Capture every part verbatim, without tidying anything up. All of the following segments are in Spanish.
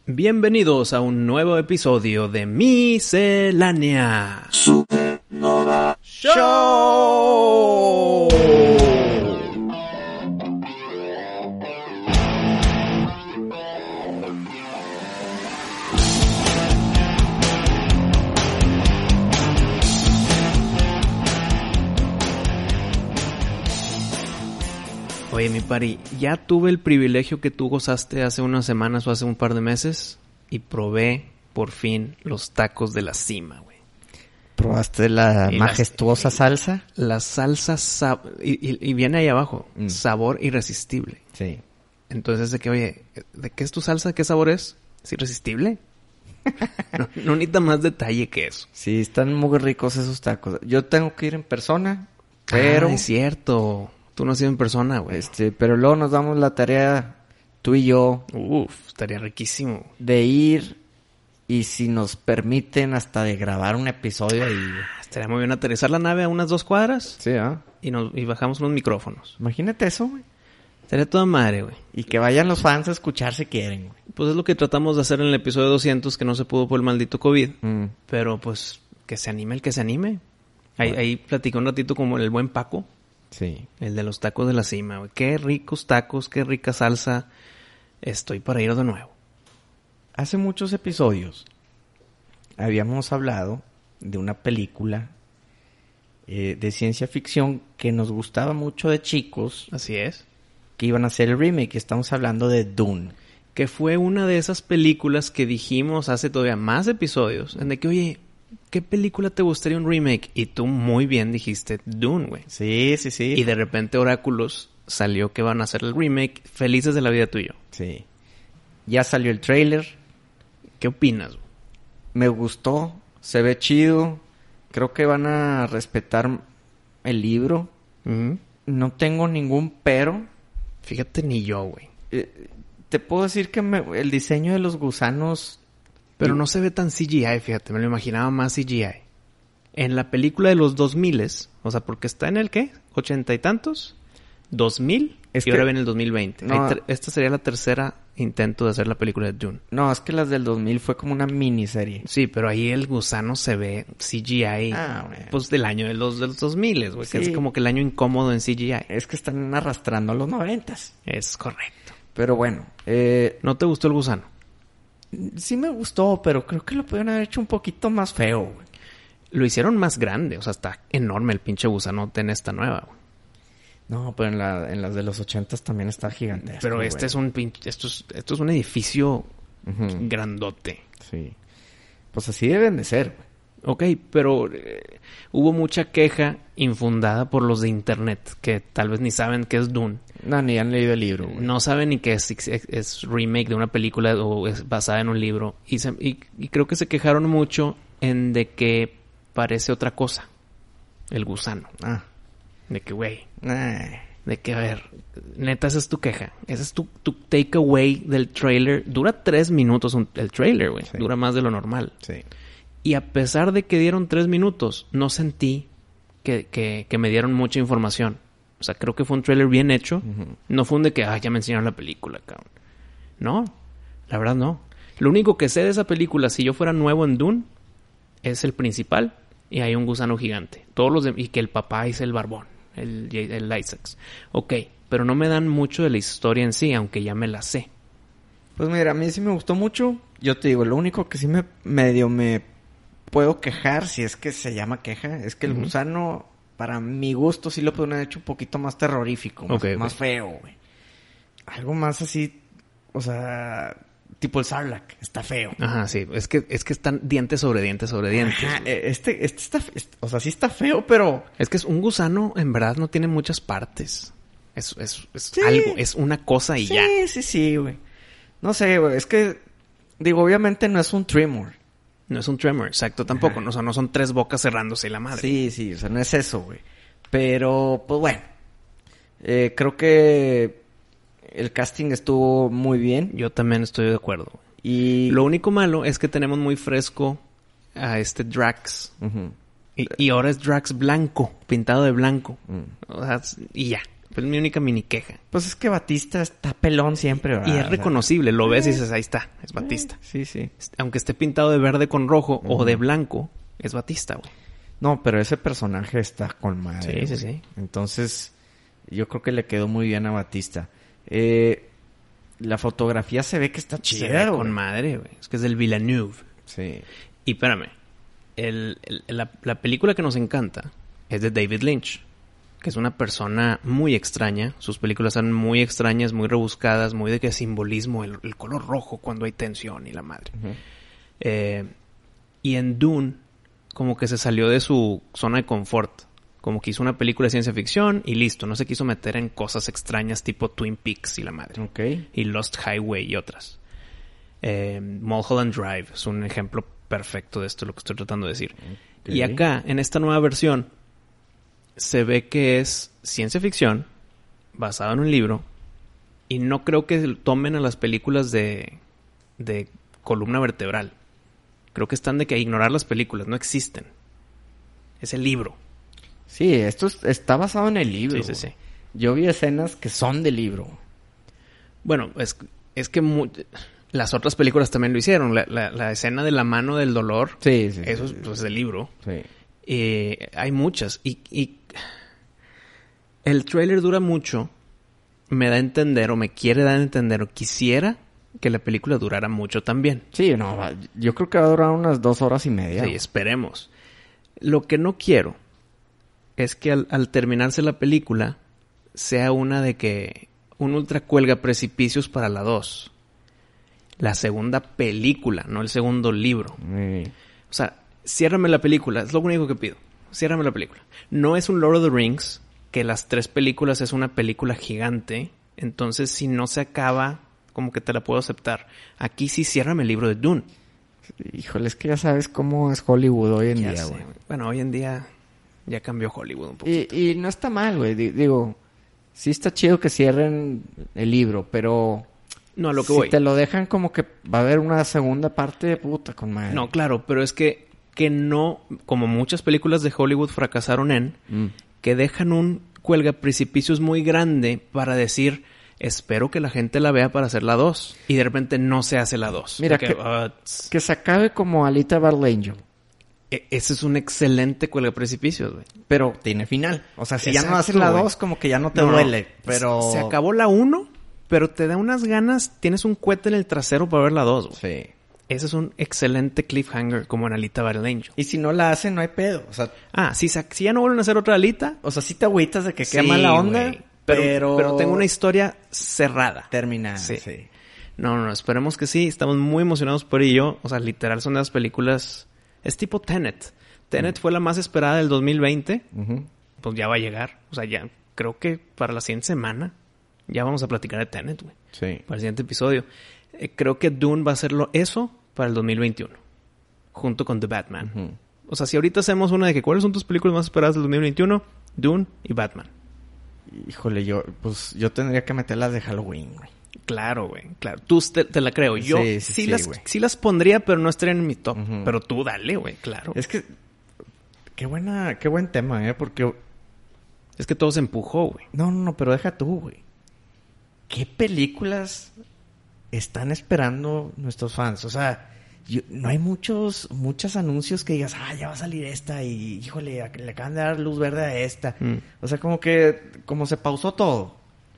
Bienvenidos a un nuevo episodio de Miscelánea Supernova Show. Oye, mi pari, ya tuve el privilegio que tú gozaste hace unas semanas o hace un par de meses y probé por fin los tacos de la cima, güey. ¿Probaste la Y majestuosa las- salsa? La salsa sab- y, y- y viene ahí abajo, Mm. sabor irresistible. Sí. Entonces, de que, oye, ¿de qué es tu salsa? ¿Qué sabor es? ¿Es irresistible? no, no necesita más detalle que eso. Sí, están muy ricos esos tacos. Yo tengo que ir en persona, pero Ah, es cierto. Tú no has ido en persona, güey. este, pero luego nos damos la tarea, tú y yo, Uf, estaría riquísimo. de ir y si nos permiten hasta de grabar un episodio ahí. Estaría muy bien aterrizar la nave a unas dos cuadras Sí, ¿ah? y, nos, y bajamos unos micrófonos. Imagínate eso, güey. Estaría toda madre, güey. Y que vayan los fans a escuchar si quieren, güey. Pues es lo que tratamos de hacer en el episodio doscientos, que no se pudo por el maldito COVID. Mm. Pero pues que se anime el que se anime. Ahí, ahí platicé un ratito como el buen Paco, Sí. el de los tacos de la cima, güey. Qué ricos tacos, qué rica salsa. Estoy para ir de nuevo. Hace muchos episodios habíamos hablado de una película eh, de ciencia ficción que nos gustaba mucho de chicos, Así es. que iban a hacer el remake. Estamos hablando de Dune. Que fue una de esas películas que dijimos hace todavía más episodios. En de que, oye, ¿qué película te gustaría un remake? Y tú muy bien dijiste Dune, güey. Sí, sí, sí. Y de repente Oráculos salió que van a hacer el remake. Felices de la vida tú y yo. Sí. Ya salió el tráiler. ¿Qué opinas, güey? Me gustó. Se ve chido. Creo que van a respetar el libro. Ujú. No tengo ningún pero. Fíjate, ni yo, güey. Eh, te puedo decir que me- el diseño de los gusanos... Pero y- no se ve tan C G I, fíjate. Me lo imaginaba más C G I. En la película de los dos miles, o sea, porque está en el, ¿qué? ¿Ochenta y tantos? ¿Dos mil? Es y que- ahora viene el dos mil veinte. No. Hay tre- Esta sería la tercera intento de hacer la película de Dune. No, es que las del dos mil fue como una miniserie. Sí, pero ahí el gusano se ve C G I, Ah, bueno. pues del año de los, de los dos mil, güey. Que Sí. es como que el año incómodo en C G I. Es que están arrastrando a los noventas. Es correcto. Pero bueno, eh, ¿No te gustó el gusano? sí me gustó, pero creo que lo pudieron haber hecho un poquito más feo, güey. Lo hicieron más grande, o sea, está enorme el pinche gusanote en esta nueva, güey. No, pero en, la, en las de los ochentas también está gigantesco. Pero este es un pinche, esto es, esto es un edificio Ujú. grandote. Sí. Pues así deben de ser, güey. Ok, pero eh, hubo mucha queja infundada por los de internet, que tal vez ni saben qué es Dune. No, ni han leído el libro, güey. No saben ni que es, es, es remake de una película o es basada en un libro. Y, se- y, y creo que se quejaron mucho en de que parece otra cosa. El gusano. Ah. De que, güey, Eh. de que, a ver, neta, esa es tu queja. Ese es tu, tu takeaway del trailer. Dura tres minutos un- el trailer, güey. Sí. Dura más de lo normal. Sí. Y a pesar de que dieron tres minutos, no sentí que, que, que me dieron mucha información. O sea, creo que fue un trailer bien hecho. Ujú. No fue un de que, ah, ya me enseñaron la película, cabrón. No, la verdad no. Lo único que sé de esa película, si yo fuera nuevo en Dune, es el principal y hay un gusano gigante. Todos los de- y que el papá es el barbón, el, el Isaacs. Ok, pero no me dan mucho de la historia en sí, aunque ya me la sé. Pues mira, a mí sí me gustó mucho. Yo te digo, lo único que sí me medio me puedo quejar, si es que se llama queja, es que el Ujú. gusano, para mi gusto, sí lo pudieron haber hecho un poquito más terrorífico, más, Ok, ok. más feo, güey. Algo más así, o sea, tipo el Sarlacc, está feo. Ajá, sí. Es que, es que están dientes sobre dientes sobre dientes. Ajá, eh, este, este está, este- o sea, sí está feo, pero... Es que es un gusano, en verdad, no tiene muchas partes. Es, es, es Sí. algo, es una cosa y sí, ya. sí, sí, güey. No sé, güey, es que, digo, obviamente no es un Tremor. No es un tremor, exacto, tampoco. Ajá. No, o sea, no son tres bocas cerrándose y la madre. Sí, sí, o sea, no es eso, güey. Pero, pues bueno. Eh, creo que el casting estuvo muy bien. Yo también estoy de acuerdo. Y... Lo único malo es que tenemos muy fresco a este Drax. Ujú. Y, y ahora es Drax blanco, pintado de blanco. Mm. O sea, y ya. Es mi única mini queja. Pues es que Batista está pelón siempre, ¿verdad? Y es O sea, reconocible. Lo ves y eh. dices, ahí está. Es Batista. Sí, sí. Aunque esté pintado de verde con rojo Ujú. o de blanco, es Batista, güey. No, pero ese personaje está con madre. Sí, sí, güey. sí. Entonces, yo creo que le quedó muy bien a Batista. Eh, la fotografía se ve que está Se chida, ve güey. con madre, güey. Es que es del Villeneuve. Sí. Y espérame. El, el- la, la película que nos encanta es de David Lynch, que es una persona muy extraña. Sus películas son muy extrañas, muy rebuscadas, muy de que simbolismo, el, el color rojo cuando hay tensión y la madre. Ujú. Eh, y en Dune, como que se salió de su zona de confort. Como que hizo una película de ciencia ficción y listo. No se quiso meter en cosas extrañas tipo Twin Peaks y la madre. Ok. Y Lost Highway y otras. Eh, Mulholland Drive es un ejemplo perfecto de esto, lo que estoy tratando de decir. Ok. Y acá, en esta nueva versión, se ve que es ciencia ficción basado en un libro. Y no creo que tomen a las películas de, de columna vertebral. Creo que están de que ignorar las películas, no existen. Es el libro. Sí, esto es- está basado en el libro. Sí, sí, güey. sí. Yo vi escenas que son del libro. Bueno, es, es que mu- las otras películas también lo hicieron. La, la- la escena de la mano del dolor, Sí, sí. eso es sí, pues, del libro. sí. Eh, hay muchas. Y, y el tráiler dura mucho. Me da a entender, o me quiere dar a entender, o quisiera que la película durara mucho también. Sí, no, va- yo creo que va a durar unas dos horas y media. Sí, esperemos. Lo que no quiero es que al, al terminarse la película sea una de que un ultra cuelga precipicios para la dos. La segunda película, no el segundo libro. Sí. O sea, ciérrame la película, es lo único que pido. Ciérrame la película. No es un Lord of the Rings, que las tres películas es una película gigante. Entonces, si no se acaba, como que te la puedo aceptar. Aquí sí, ciérrame el libro de Dune. Híjole, es que ya sabes cómo es Hollywood hoy en Ya día, sé, güey. güey. Bueno, hoy en día ya cambió Hollywood un poco. Y, y no está mal, güey. Di- Digo, sí está chido que cierren el libro, pero No, a lo que si voy. te lo dejan como que va a haber una segunda parte de puta con madre. No, claro, pero es que, que no, como muchas películas de Hollywood fracasaron en, Mm. que dejan un cuelga precipicios muy grande para decir, espero que la gente la vea para hacer la dos. Y de repente no se hace la dos. Mira, Porque, que- ah, tss, Que se acabe como Alita Battle Angel. e- ese es un excelente cuelga precipicios, güey. Pero tiene final. O sea, si ya no Exacto, haces la güey. dos, como que ya no te No, no. duele. Pero... Se acabó la uno, pero te da unas ganas, tienes un cohete en el trasero para ver la dos, güey. Sí. Ese es un excelente cliffhanger como en Alita Battle Angel. Y si no la hacen, no hay pedo. O sea, Ah, si, sa- si ya no vuelven a hacer otra Alita, o sea sí te agüitas de que sí, quema la onda, güey. pero, pero... pero tengo una historia cerrada. terminada. Sí. Sí. No, no, no, esperemos que sí. Estamos muy emocionados por ello. O sea, literal son de las películas... Es tipo Tenet. Tenet fue la más esperada del dos mil veinte. Ujú. Pues ya va a llegar. O sea, ya creo que para la siguiente semana ya vamos a platicar de Tenet, güey. Sí. Para el siguiente episodio. Eh, creo que Dune va a hacerlo eso para el dos mil veintiuno. Junto con The Batman. Ujú. O sea, si ahorita hacemos una de que ¿cuáles son tus películas más esperadas del dos mil veintiuno? Dune y Batman. Híjole, yo... Pues yo tendría que meter las de Halloween, güey. Claro, güey. Claro. Tú te, te la creo. Yo Sí, sí, sí, sí, las, güey. sí las pondría, pero no estarían en mi top. Ujú. Pero tú dale, güey. Claro. Es, Es que... Qué buena... Qué buen tema, ¿eh? Porque... que todo se empujó, güey. No, no, no, pero deja tú, güey. ¿Qué películas están esperando nuestros fans? O sea, yo- no hay muchos, muchos anuncios que digas, ah, ya va a salir esta y, híjole, a- le acaban de dar luz verde a esta. Mm. O sea, como que, como se pausó todo.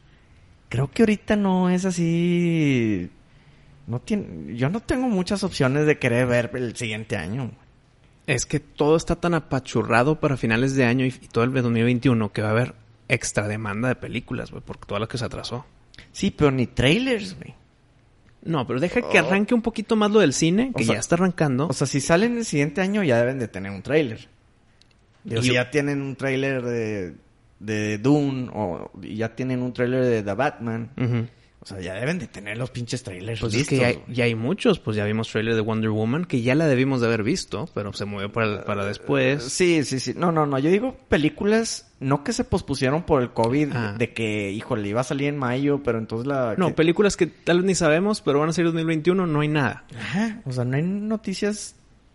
Creo que ahorita no es así. No tiene, yo no tengo muchas opciones de querer ver el siguiente año. Es que todo está tan apachurrado para finales de año y, y todo el dos mil veintiuno que va a haber extra demanda de películas, güey, por toda la que se atrasó. Sí, pero ni trailers, güey. No, pero deja que Oh. arranque un poquito más lo del cine, que O sea- ya está arrancando. O sea, si salen el siguiente año ya deben de tener un tráiler. Digo, Y si yo- ya tienen un tráiler de, de Dune o y ya tienen un tráiler de The Batman, Ujú. o sea, ya deben de tener los pinches trailers Pues listos. es que ya hay, güey. ya hay muchos. Pues ya vimos trailer de Wonder Woman, que ya la debimos de haber visto, pero se movió para, para después. Sí, sí, sí. No, no, no. Yo digo películas, no que se pospusieron por el COVID, Ah. de que, híjole, iba a salir en mayo, pero entonces la... No, que- películas que tal vez ni sabemos, pero van a salir dos mil veintiuno, no hay nada. Ajá. O sea, no hay noticias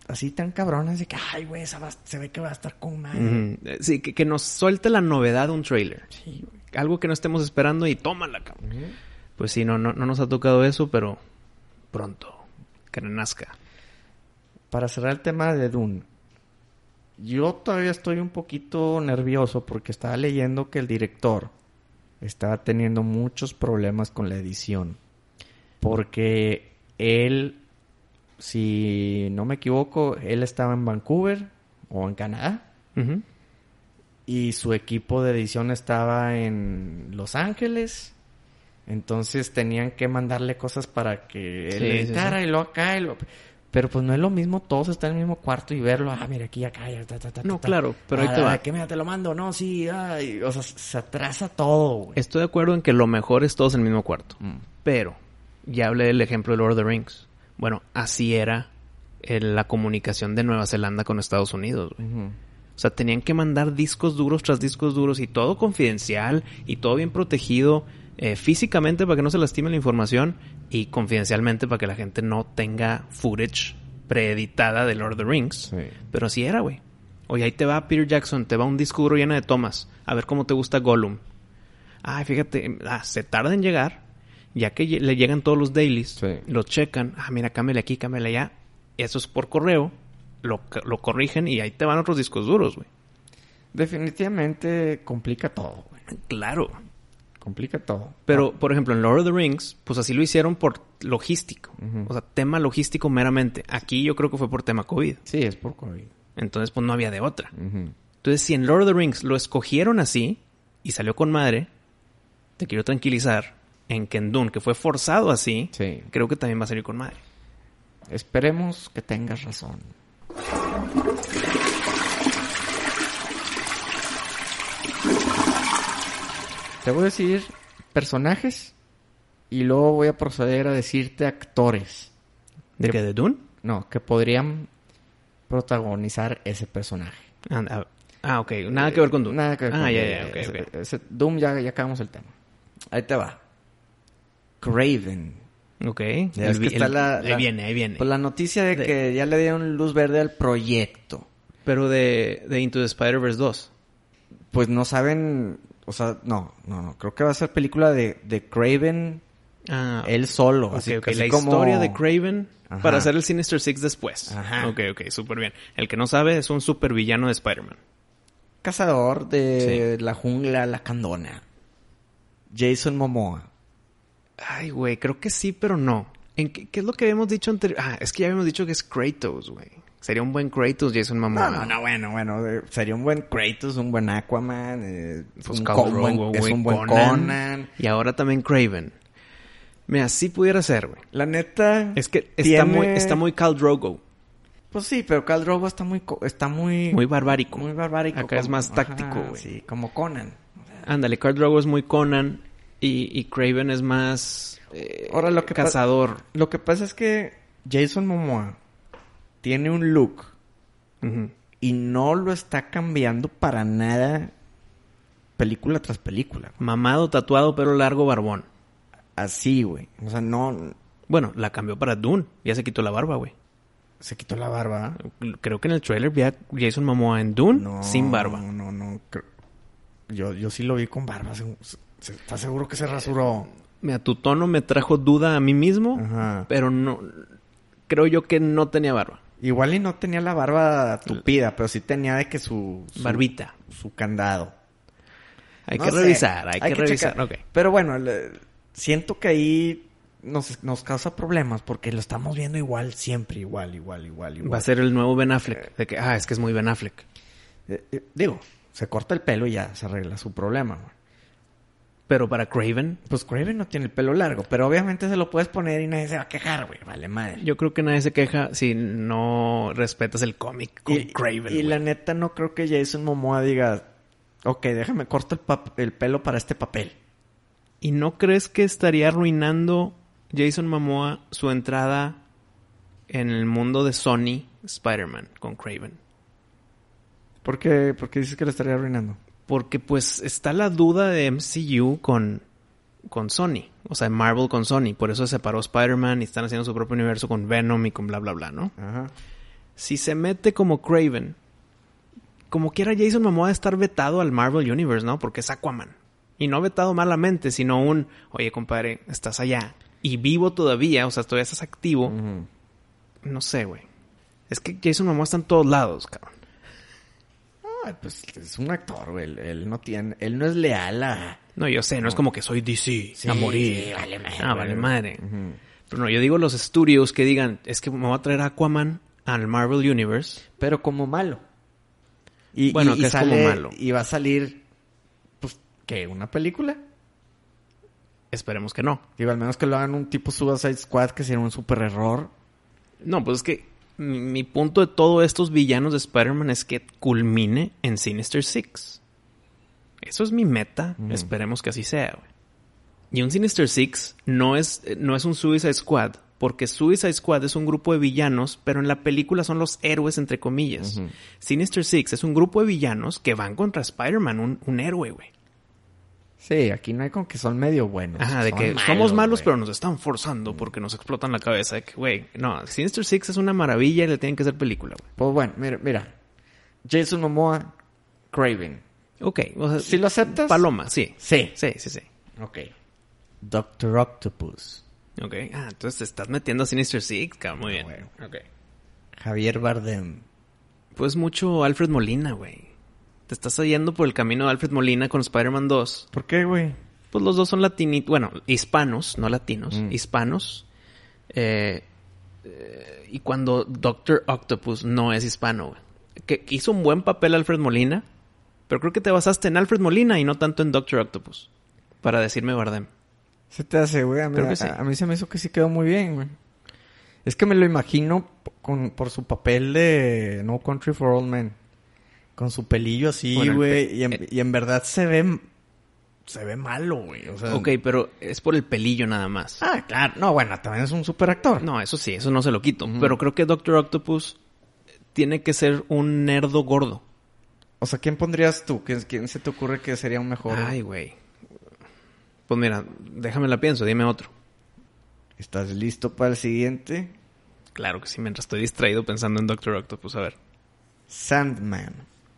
así tan cabronas de que, ay, güey, esa va- se ve que va a estar con madre. Ujú. Eh, Sí, que, que nos suelte la novedad de un trailer. Sí, güey. Algo que no estemos esperando y tómala, cabrón. Ujú. Pues sí, no, no, no nos ha tocado eso, pero pronto. Que renazca. Para cerrar el tema de Dune, yo todavía estoy un poquito nervioso porque estaba leyendo que el director estaba teniendo muchos problemas con la edición. Porque él, si no me equivoco, él estaba en Vancouver o en Canadá. Ujú. Y su equipo de edición estaba en Los Ángeles. Entonces tenían que mandarle cosas para que él Sí, sí, editara sí. y luego acá. Y lo... Pero pues no es lo mismo todos estar en el mismo cuarto y verlo. Ah, mira, aquí, acá, ya, ta, ta, ta, No, ta, ta. claro, pero ahí Ah, te va. que mira, te lo mando. No, sí, ay. O sea, se atrasa todo, güey. Estoy de acuerdo en que lo mejor es todos en el mismo cuarto. Mm. Pero, ya hablé del ejemplo de Lord of the Rings. Bueno, así era eh, la comunicación de Nueva Zelanda con Estados Unidos, güey. Ujú. O sea, tenían que mandar discos duros tras discos duros y todo confidencial y todo bien protegido eh, físicamente para que no se lastime la información y confidencialmente para que la gente no tenga footage preeditada de Lord of the Rings. Sí. Pero así era, güey. Oye, ahí te va Peter Jackson, te va un disco duro lleno de tomas. A ver cómo te gusta Gollum. Ay, fíjate, ah, se tarda en llegar. Ya que lle- le llegan todos los dailies, Sí. lo checan. Ah, mira, cámbiale aquí, cámbiale allá. Eso es por correo. Lo, lo corrigen y ahí te van otros discos duros, güey. Definitivamente complica todo, güey. Claro. Complica todo. Pero, por ejemplo, en Lord of the Rings, pues así lo hicieron por logístico. Ujú. O sea, tema logístico meramente. Aquí yo creo que fue por tema COVID. Sí, es por COVID. Entonces, pues no había de otra. Ujú. Entonces, si en Lord of the Rings lo escogieron así y salió con madre, te quiero tranquilizar en que en Dune, que fue forzado así, Sí. creo que también va a salir con madre. Esperemos que tengas razón. Te voy a decir personajes y luego voy a proceder a decirte actores. ¿De Que- qué? ¿De Dune? No, que podrían protagonizar ese personaje. Ah, ah, ah, ok. Nada que ver con Dune. Nada que ver ah, con ya, Dune. ya, ok, Ese- ok. ese- Doom ya, ya acabamos el tema. Ahí te va. Craven. Ok. Ya ves El que vi- está el- la- ahí la- viene, ahí viene. Pues la noticia de, De- que ya le dieron luz verde al proyecto. Pero de, de Into the Spider-Verse dos. Pues no saben... O sea, no, no, no. Creo que va a ser película de, de Craven Ah, él solo. ok, así, ok. así La como- historia de Craven Ajá. para hacer el Sinister Six después. Ajá. Ok, ok. Súper bien. El que no sabe es un supervillano de Spider-Man. Cazador de la jungla lacandona. Jason Momoa. Ay, güey. Creo que sí, pero no. ¿En qué, qué es lo que habíamos dicho anterior? Ah, es que ya habíamos dicho que es Kratos, güey. Sería un buen Kratos, Jason Momoa. No, no, no, bueno, bueno. eh, Sería un buen Kratos, un buen Aquaman. Eh, Pues un, Khal co- un buen- Drogo, es güey, un buen Conan. Conan. Y ahora también Craven. Mira, sí pudiera ser, güey. La neta... Es que está tiene- muy, está muy Khal Drogo. Pues sí, pero Khal Drogo está muy... co- Está muy... Muy barbárico. Muy barbárico. Acá es más táctico, Ajá, güey. Sí, como Conan. Ándale, Khal Drogo es muy Conan. Y, y Craven es más... eh, Ahora, lo que pa- cazador. Lo que pasa es que Jason Momoa tiene un look Ujú. y no lo está cambiando para nada película tras película. Mamado, tatuado, pelo largo, barbón. Así, güey. O sea, no... Bueno, la cambió para Dune. Ya se quitó la barba, güey. Se quitó la barba. Creo que en el trailer vi a Jason Momoa en Dune No, sin barba. No, no, no. creo- Yo, yo sí lo vi con barba. Se- se- ¿Estás seguro que se rasuró? Mira, tu tono me trajo duda a mí mismo, Ajá. pero no... Creo yo que no tenía barba. Igual y no tenía la barba tupida, pero sí tenía de que su... su Barbita. Su candado. Hay No que sé, revisar, hay, que, revisar. checar. Ok. Pero bueno, le- siento que ahí nos, nos causa problemas porque lo estamos viendo igual, siempre igual, igual, igual, igual. Va a ser el nuevo Ben Affleck. De que, ah, es que es muy Ben Affleck. Eh, eh, digo, se corta el pelo y ya se arregla su problema, güey. Pero para Craven, Pues Craven no tiene el pelo largo, pero obviamente se lo puedes poner y nadie se va a quejar, güey. Vale, madre. yo creo que nadie se queja si no respetas el cómic con y, Craven. y güey. la neta no creo que Jason Momoa diga, ok, déjame corto el, pap- el pelo para este papel. ¿Y no crees que estaría arruinando Jason Momoa su entrada en el mundo de Sony Spider-Man con Craven? ¿Por qué? Porque dices que lo estaría arruinando. Porque pues está la duda de M C U con, con Sony. O sea, Marvel con Sony. Por eso se separó Spider-Man y están haciendo su propio universo con Venom y con bla, bla, bla, ¿no? Ajá. si se mete como Kraven, como quiera Jason Momoa de estar vetado al Marvel Universe, ¿no? Porque es Aquaman. Y no vetado malamente, sino un, oye, compadre, estás allá y vivo todavía, o sea, todavía estás activo. Ujú. No sé, güey. Es que Jason Momoa está en todos lados, cabrón. Ay, pues es un actor, güey. Él, él no tiene... Él no es leal a... No, yo sé, no, no es como que soy D C, Sí, a morir. sí, vale madre. Ah, vale madre. Ujú. Pero no, yo digo los estudios que digan, es que me voy a traer a Aquaman al Marvel Universe. Pero como malo. Y, Bueno, y, que y es sale, como malo. Y va a salir... Pues, ¿qué? ¿Una película? Esperemos que no. Digo, al menos que lo hagan un tipo Suicide Squad, que sería un super error. No, pues es que mi, mi punto de todos estos villanos de Spider-Man es que culmine en Sinister Six. Eso es mi meta. Mm. Esperemos que así sea, güey. Y un Sinister Six no es, no es un Suicide Squad, porque Suicide Squad es un grupo de villanos, pero en la película son los héroes, entre comillas. Ujú. Sinister Six es un grupo de villanos que van contra Spider-Man, un, un héroe, güey. Sí, aquí no hay con que son medio buenos. Ajá, de Son que malos, somos malos, güey. pero nos están forzando porque nos explotan la cabeza. De que, güey, no, Sinister Six es una maravilla y le tienen que hacer película, güey. Pues bueno, mira, mira. Jason Momoa, Kraven. Ok, o sea, ¿Sí lo aceptas? Paloma, sí. Sí. Sí, sí, sí. Ok. Doctor Octopus. Ok, ah, entonces te estás metiendo a Sinister Six, cabrón, muy Ah, bien. bueno. Ok. Javier Bardem. Pues mucho Alfred Molina, güey. Te estás yendo por el camino de Alfred Molina con Spider-Man dos. ¿Por qué, güey? Pues los dos son latinitos, bueno, hispanos, no latinos, Mm. hispanos. Eh, eh, y cuando Doctor Octopus no es hispano, güey. Que que hizo un buen papel Alfred Molina, pero creo que te basaste en Alfred Molina y no tanto en Doctor Octopus. Para decirme Bardem. Se te hace, güey. A mí, Creo que sí. a, a mí se me hizo que sí quedó muy bien, güey. Es que me lo imagino p- con, por su papel de No Country for Old Men. Con su pelillo así, Bueno, el güey. pe- Y, en- eh. y en verdad se ve... Se ve malo, güey. O sea... Ok, pero es por el pelillo nada más. Ah, claro. No, bueno, también es un super actor. No, eso sí, eso no se lo quito. Ujú. Pero creo que Doctor Octopus tiene que ser un nerdo gordo. O sea, ¿quién pondrías tú? ¿Quién, quién se te ocurre que sería un mejor? Ay, güey. Pues mira, déjame la pienso, dime otro. ¿Estás listo para el siguiente? Claro que sí, mientras estoy distraído pensando en Doctor Octopus, a ver. Sandman.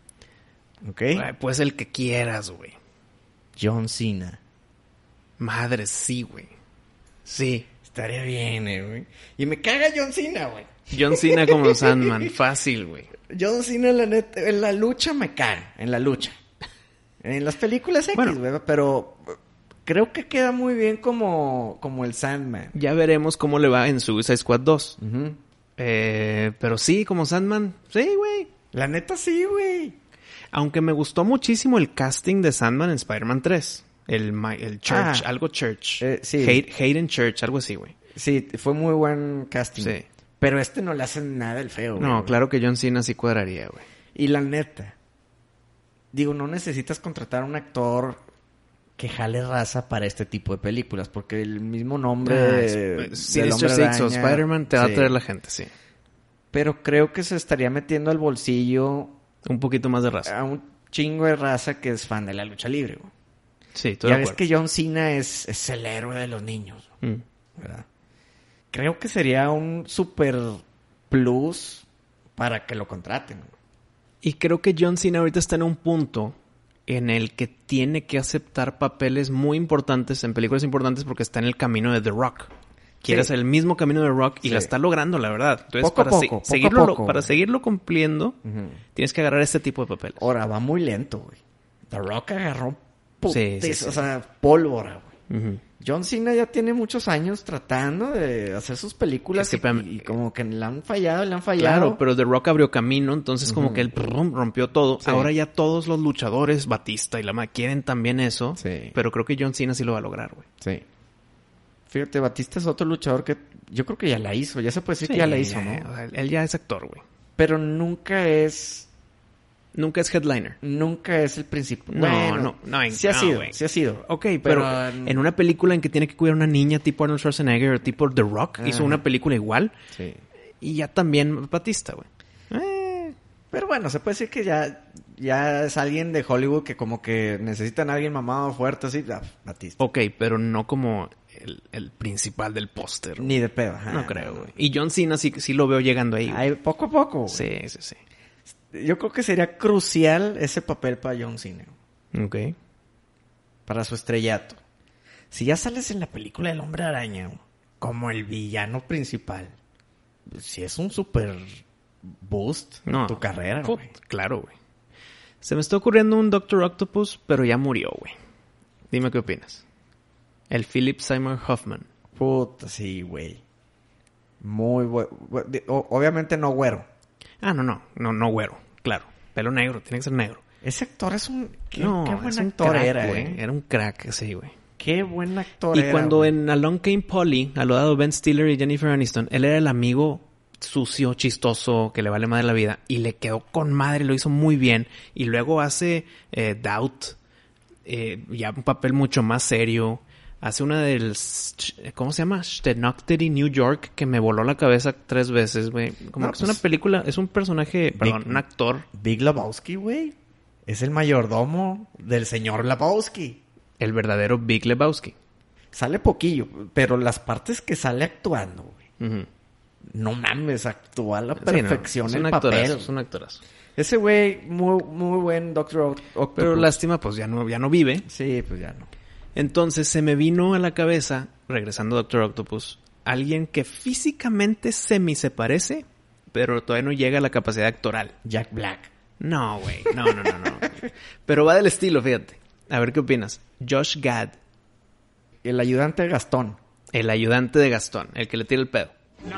¿Ok? Ay, pues el que quieras, güey. John Cena. Madre, sí, güey. Sí. Estaría bien, eh, güey. Y me caga John Cena, güey. John Cena como Sandman, fácil, güey. John Cena, la neta, en la lucha me caga. En la lucha. En las películas X, Bueno. güey. Pero creo que queda muy bien como, como el Sandman. Ya veremos cómo le va en Suicide Squad dos. Ujú. Eh, pero sí, como Sandman, sí, güey. La neta sí, güey. Aunque me gustó muchísimo el casting de Sandman en Spider-Man tres. El, ma- el Church, Ah. algo Church. Eh, sí. Hay- Hayden Church, algo así, güey. Sí, fue muy buen casting. Sí. Pero este no le hacen nada el feo, güey. No, claro que John Cena sí cuadraría, güey. Y la neta, digo, no necesitas contratar a un actor que jale raza para este tipo de películas, porque el mismo nombre Ah, de- es- del Sinister Hombre Six o Araña- Spider-Man te va sí. a traer la gente, sí. Pero creo que se estaría metiendo al bolsillo Un poquito más de raza. a un chingo de raza que es fan de la lucha libre, güey. Sí, estoy Ya de ves acuerdo. que John Cena es, es el héroe de los niños, Mm. ¿verdad? Creo que sería un super plus para que lo contraten, güey. Y creo que John Cena ahorita está en un punto en el que tiene que aceptar papeles muy importantes en películas importantes porque está en el camino de The Rock. Quiere Sí. hacer el mismo camino de Rock y Sí. la está logrando, la verdad. Entonces, Poco a para, se- poco, poco a seguirlo, poco, para güey. seguirlo cumpliendo, Ujú. tienes que agarrar este tipo de papeles. Ahora, va muy lento, güey. The Rock agarró putes, Sí, sí, sí. o sea, pólvora, güey. Ujú. John Cena ya tiene muchos años tratando de hacer sus películas Es que, y, espérame, y como que le han fallado, le han fallado. Claro, pero The Rock abrió camino, entonces como Ujú. que él prum, rompió todo. Sí. Ahora ya todos los luchadores, Batista y Lama, quieren también eso. Sí. Pero creo que John Cena sí lo va a lograr, güey. Sí. Fíjate, Batista es otro luchador que yo creo que ya la hizo. Ya se puede decir Sí, que ya la hizo, ya, ¿no? o sea, él ya es actor, güey. Pero nunca es... Nunca es headliner. Nunca es el principal. No, Bueno, no, no, en- sí ha no, sido, güey. sí ha sido. Ok, pero, Pero, en una película en que tiene que cuidar a una niña tipo Arnold Schwarzenegger o tipo The Rock, hizo Ajá. una película igual. Sí. Y ya también Batista, güey. Eh, Pero bueno, se puede decir que ya, ya es alguien de Hollywood que como que necesitan a alguien mamado fuerte así. Ah, Batista. ok, pero no como el, el principal del póster. Ni de pedo. Ajá, No creo, güey. Y John Cena sí, sí lo veo llegando ahí. Ay, poco a poco. Güey. Sí, sí, sí. Yo creo que sería crucial ese papel para John Cena. Ok. Para su estrellato. Si ya sales en la película del Hombre Araña, güey, como el villano principal, si es un super boost No. en tu carrera, Put, güey. Claro, güey. Se me está ocurriendo un Doctor Octopus, pero ya murió, güey. Dime qué opinas. El Philip Seymour Hoffman. Puta, sí, güey. Muy bueno. Obviamente no güero. Ah, no, no. No, no güero. Claro. Pelo negro. Tiene que ser negro. Ese actor es un... Qué, no, qué buen es un actor crack, era, güey. eh. Era un crack, sí, güey. Qué buen actor Y era, cuando güey. en Along Came Polly, al lado de Ben Stiller y Jennifer Aniston, él era el amigo sucio, chistoso, que le vale madre la vida. Y le quedó con madre, lo hizo muy bien. Y luego hace eh, Doubt, eh, ya un papel mucho más serio. Hace una del... ¿Cómo se llama? Schenectady, New York, que me voló la cabeza tres veces, güey. Como No, que es pues, una película, es un personaje, perdón, un actor. Big Lebowski, güey. Es el mayordomo del señor Lebowski. El verdadero Big Lebowski. Sale poquillo, pero las partes que sale actuando, güey. Ujú. No mames, actúa a la Sí, no, perfección es el un actorazo, papel. es un actorazo. Ese güey, muy, muy buen Doctor Octopus. Pero lástima, pues ya no, ya no vive. Sí, pues ya no. Entonces se me vino a la cabeza, regresando a Doctor Octopus, alguien que físicamente semi se parece, pero todavía no llega a la capacidad actoral. Jack Black. No, güey. No, no, no, no. Pero va del estilo, fíjate. A ver qué opinas. Josh Gad, El ayudante de Gastón. el ayudante de Gastón, el que le tira el pedo.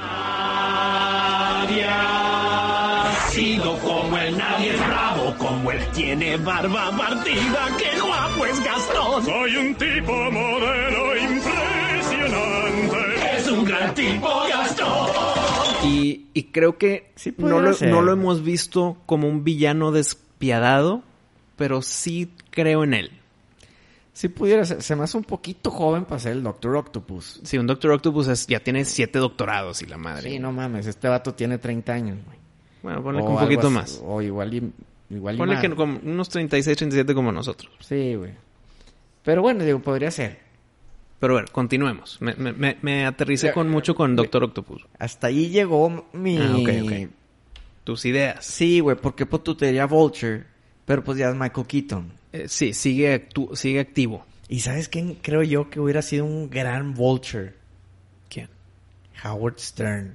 Nadie ha sido como él, nadie es bravo como él. Tiene barba partida, qué guapo es Gastón. Soy un tipo modelo impresionante. Es un gran tipo Gastón. Y, y creo que Sí no, pudiera lo, ser. no lo hemos visto como un villano despiadado, pero sí creo en él. Si pudiera ser, se me hace un poquito joven para ser el Doctor Octopus. Sí, un Doctor Octopus es- ya tiene siete doctorados y la madre. Sí, no mames, este vato tiene treinta años, güey. Bueno, ponle O que un algo poquito así, más. O igual y, igual y Ponle más. que como unos treinta y seis, treinta y siete como nosotros. Sí, güey. Pero bueno, digo, podría ser. Pero bueno, continuemos. Me, me, me, me aterricé Ya, con mucho con Doctor Octopus. Hasta ahí llegó mi... Ah, ok, ok. Tus ideas. Sí, güey, porque pues tú te diría Vulture, pero pues ya es Michael Keaton. Eh, sí, sigue, actu- sigue activo. ¿Y sabes quién creo yo que hubiera sido un gran Vulture? ¿Quién? Howard Stern.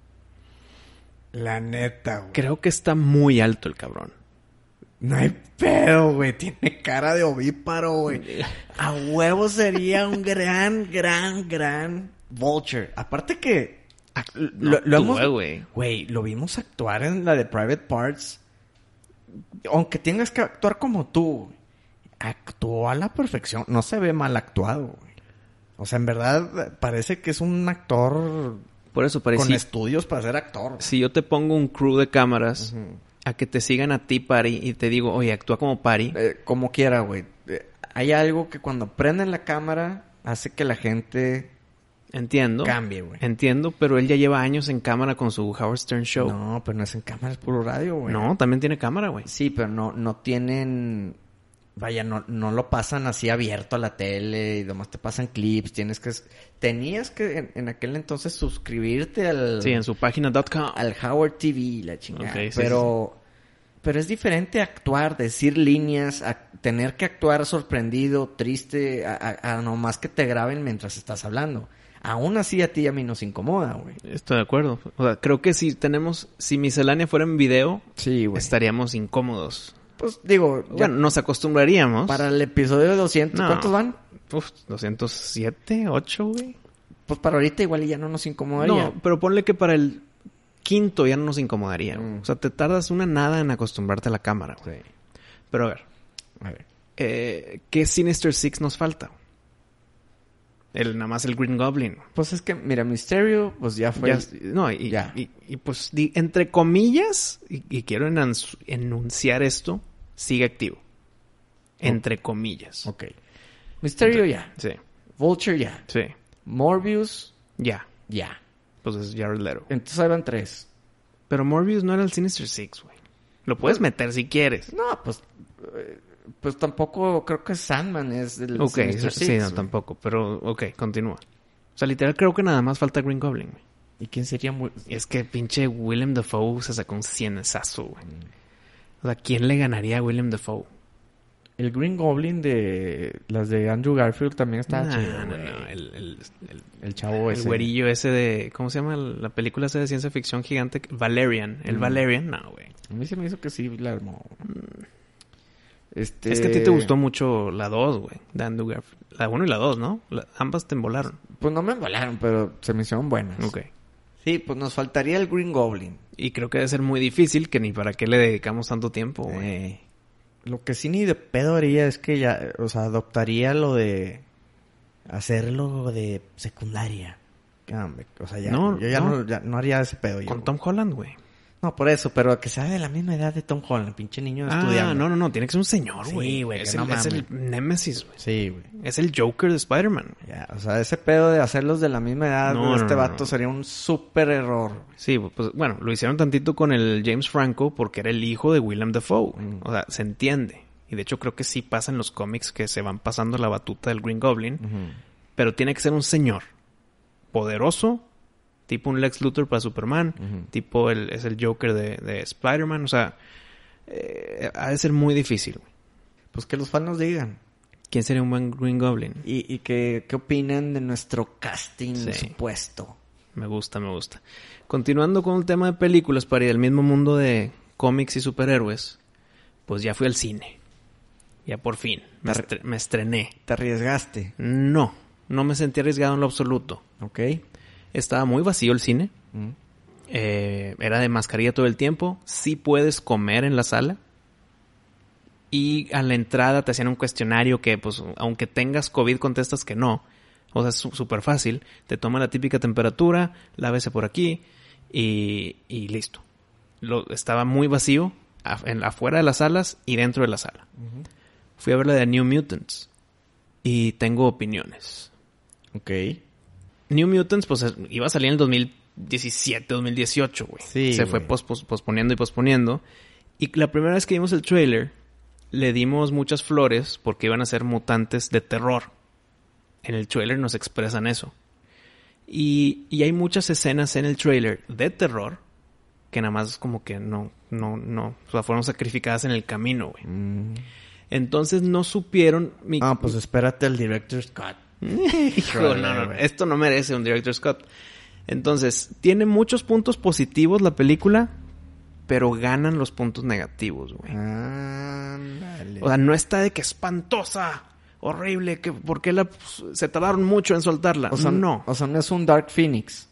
La neta, güey. Creo que está muy alto el cabrón. No hay pedo, güey. Tiene cara de ovíparo, güey. A huevo sería un gran, gran, gran Vulture. Aparte que... Lo, lo actúa, hemos... güey. Güey, lo vimos actuar en la de Private Parts. Aunque tengas que actuar como tú, güey, actuó a la perfección. No se ve mal actuado, güey. O sea, en verdad, parece que es un actor Por eso con parece... estudios para ser actor. Si yo te pongo un crew de cámaras Ujú. a que te sigan a ti, Pari, y te digo, oye, actúa como Pari. Eh, como quiera, güey. Eh, hay algo que cuando prenden la cámara hace que la gente Entiendo. cambie, güey. Entiendo, pero él ya lleva años en cámara con su Howard Stern Show. No, No, pero no es en cámara, es puro radio, güey. también tiene cámara, güey. Sí, pero no, no tienen... Vaya, no, no lo pasan así abierto a la tele y nomás te pasan clips. Tienes que... Tenías que en, en aquel entonces suscribirte al... Sí, en su página .com. al Howard T V, la chingada. Ok, sí, pero... Pero es diferente actuar, decir líneas, a tener que actuar sorprendido, triste, a, a, a nomás que te graben mientras estás hablando. Aún así a ti y a mí nos incomoda, güey. Estoy de acuerdo. O sea, creo que si tenemos... Si Miscelánea fuera en video, Sí, güey. estaríamos incómodos. Pues digo, ya Bueno, nos acostumbraríamos. para el episodio doscientos, No. ¿cuántos van? Uf, doscientos siete, ocho, güey. Pues para ahorita igual y ya no nos incomodaría. No, pero ponle que para el quinto ya no nos incomodaría. Mm. O sea, te tardas una nada en acostumbrarte a la cámara, güey. Sí. Pero a ver, A ver. eh, ¿qué Sinister Six nos falta? El, nada más el Green Goblin. Pues es que, mira, Mysterio, pues ya fue... Ya- no, y, Ya. y- y, pues, di- entre comillas, y, y quiero enanci- enunciar esto, sigue activo. Entre comillas. Ok. Mysterio ya. Sí, Vulture ya. sí. Morbius Ya. ya. Pues es Jared Leto. Entonces ahí van tres. Pero Morbius no era el Sinister Six, güey. Lo puedes meter si quieres. No, pues... eh, Pues tampoco creo que Sandman es del Ok, Sinister sí, Six, no, güey. tampoco. Pero, ok, continúa. O sea, literal creo que nada más falta Green Goblin, güey. ¿Y quién sería muy...? Es que pinche Willem Dafoe se sacó un cienazo, güey. O sea, ¿quién le ganaría a Willem Dafoe? El Green Goblin de... Las de Andrew Garfield también estaba Nah, chido, no, güey. no, el, el, el, El chavo el ese. güerillo ese de... ¿Cómo se llama la película esa de ciencia ficción gigante? Valerian. El Mm. Valerian, no, güey. A mí se me hizo que sí la armó. Este... Es que a ti te gustó mucho la dos, güey. De Andrew Garfield. La uno y la dos, ¿no? La- ambas te embolaron. Pues no me embolaron, pero se me hicieron buenas. Ok. Sí, pues nos faltaría el Green Goblin. Y creo que debe ser muy difícil, que ni para qué le dedicamos tanto tiempo, güey. Eh, lo que sí ni de pedo haría es que ya... O sea, adoptaría lo de... Hacerlo de secundaria. Ah, hombre, o sea, ya... No, yo ya no. no, ya no haría ese pedo yo. Con Tom Holland, güey. No, por eso, pero que sea de la misma edad de Tom Holland, pinche niño Ah, estudiando. no, no, no. Tiene que ser un señor, Sí, güey. güey, Es, que el, no es el mames. Némesis, güey. Sí, güey. Es el Joker de Spider-Man. Ya, o sea, ese pedo de hacerlos de la misma edad No, de no, este no, vato no. sería un súper error. Sí, pues bueno, lo hicieron tantito con el James Franco porque era el hijo de Willem Dafoe. Mm. O sea, se entiende. Y de hecho creo que sí pasa en los cómics que se van pasando la batuta del Green Goblin. Pero tiene que ser un señor poderoso, tipo un Lex Luthor para Superman, Ujú. tipo el, es el Joker de, de Spider-Man. O sea, eh, ha de ser muy difícil, güey. Pues que los fans nos digan. ¿Quién sería un buen Green Goblin? Y, y que, qué opinan de nuestro casting Sí. supuesto. Me gusta, me gusta. Continuando con el tema de películas para ir al mismo mundo de cómics y superhéroes, pues ya fui al cine. Ya por fin. Me, Te- estre- me estrené. ¿Te arriesgaste? No, no me sentí arriesgado en lo absoluto. ¿Ok? Estaba muy vacío el cine. Mm. Eh, era de mascarilla todo el tiempo. Sí puedes comer en la sala. Y a la entrada te hacían un cuestionario que, pues, aunque tengas COVID, contestas que no. O sea, es su- súper fácil. Te toma la típica temperatura, lávese por aquí y, y listo. Lo, estaba muy vacío af- en, afuera de las salas y dentro de la sala. Fui a ver la de New Mutants y tengo opiniones. Ok. New Mutants, pues, es- iba a salir en el dos mil diecisiete, dos mil dieciocho, güey. Sí, Se fue güey. pos- pos- posponiendo y posponiendo. Y la primera vez que vimos el trailer, le dimos muchas flores porque iban a ser mutantes de terror. En el trailer nos expresan eso. Y, y hay muchas escenas en el trailer de terror que nada más como que no, no, no, o sea, fueron sacrificadas en el camino, güey. Mm. Entonces no supieron... Mi, Ah, pues espérate el Director's Cut. Hijo, no, no, no, esto no merece un Director's Cut. Entonces, tiene muchos puntos positivos la película, pero ganan los puntos negativos, güey. Ándale. O sea, no está de que espantosa, horrible, que por qué la, pues, se tardaron mucho en soltarla. O sea, no, O sea, no es un Dark Phoenix.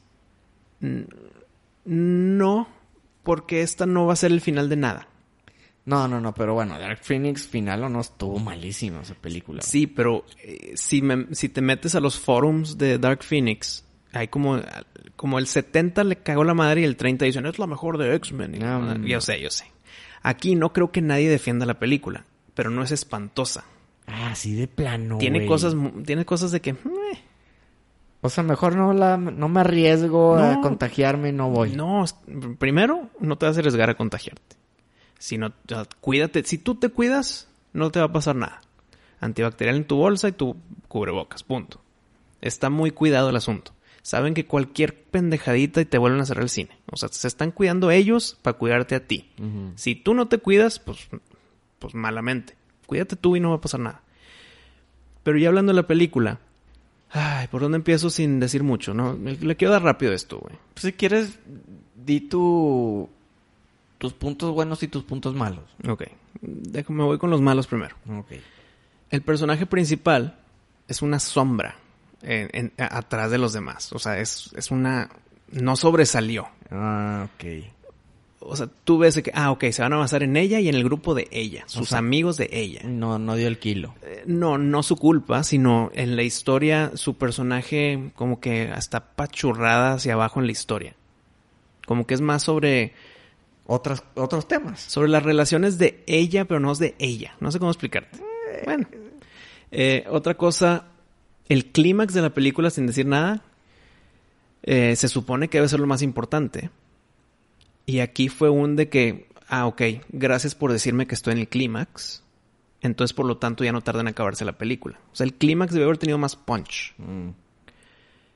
no, porque esta no va a ser el final de nada. No, no, no, pero bueno, Dark Phoenix final o no estuvo malísimo esa película. Sí, pero eh, si, me- si te metes a los forums de Dark Phoenix, hay como, como el setenta le cagó la madre y el treinta dicen, es la mejor de X-Men. Y, Ah, yo sé, yo sé. Aquí no creo que nadie defienda la película, pero no es espantosa. Ah, así de plano, tiene güey. cosas mu- tiene cosas de que... eh, O sea, mejor no la no me arriesgo a No. contagiarme y no voy. no, es- primero, no te vas a arriesgar a contagiarte. Sino, o sea, cuídate. Si tú te cuidas, no te va a pasar nada. Antibacterial en tu bolsa y tu cubrebocas, punto. Está muy cuidado el asunto. Saben que cualquier pendejadita y te vuelven a cerrar el cine. O sea, se están cuidando ellos para cuidarte a ti. Ujú. Si tú no te cuidas, pues, pues malamente. Cuídate tú y no va a pasar nada. Pero ya hablando de la película... Ay, ¿por dónde empiezo sin decir mucho? No, le quiero dar rápido esto, güey. Pues, si quieres, di tu tus puntos buenos y tus puntos malos. Ok. Déjame, voy con los malos primero. Ok. El personaje principal es una sombra en- en- a- atrás de los demás. O sea, es, es una... No sobresalió. Ah, ok. O sea, tú ves de que... Ah, ok, se van a basar en ella y en el grupo de ella. Sus sea- amigos de ella. No, no dio el kilo. Eh, No, no su culpa, sino en la historia su personaje como que hasta pachurrada hacia abajo en la historia. Como que es más sobre... Otras, otros temas. Sobre las relaciones de ella, pero no es de ella. No sé cómo explicarte. Bueno. Eh, otra cosa, el clímax de la película, sin decir nada, eh, se supone que debe ser lo más importante. Y aquí fue un de que, ah, ok, gracias por decirme que estoy en el clímax. Entonces, por lo tanto, ya no tarda en acabarse la película. O sea, el clímax debe haber tenido más punch. Mm.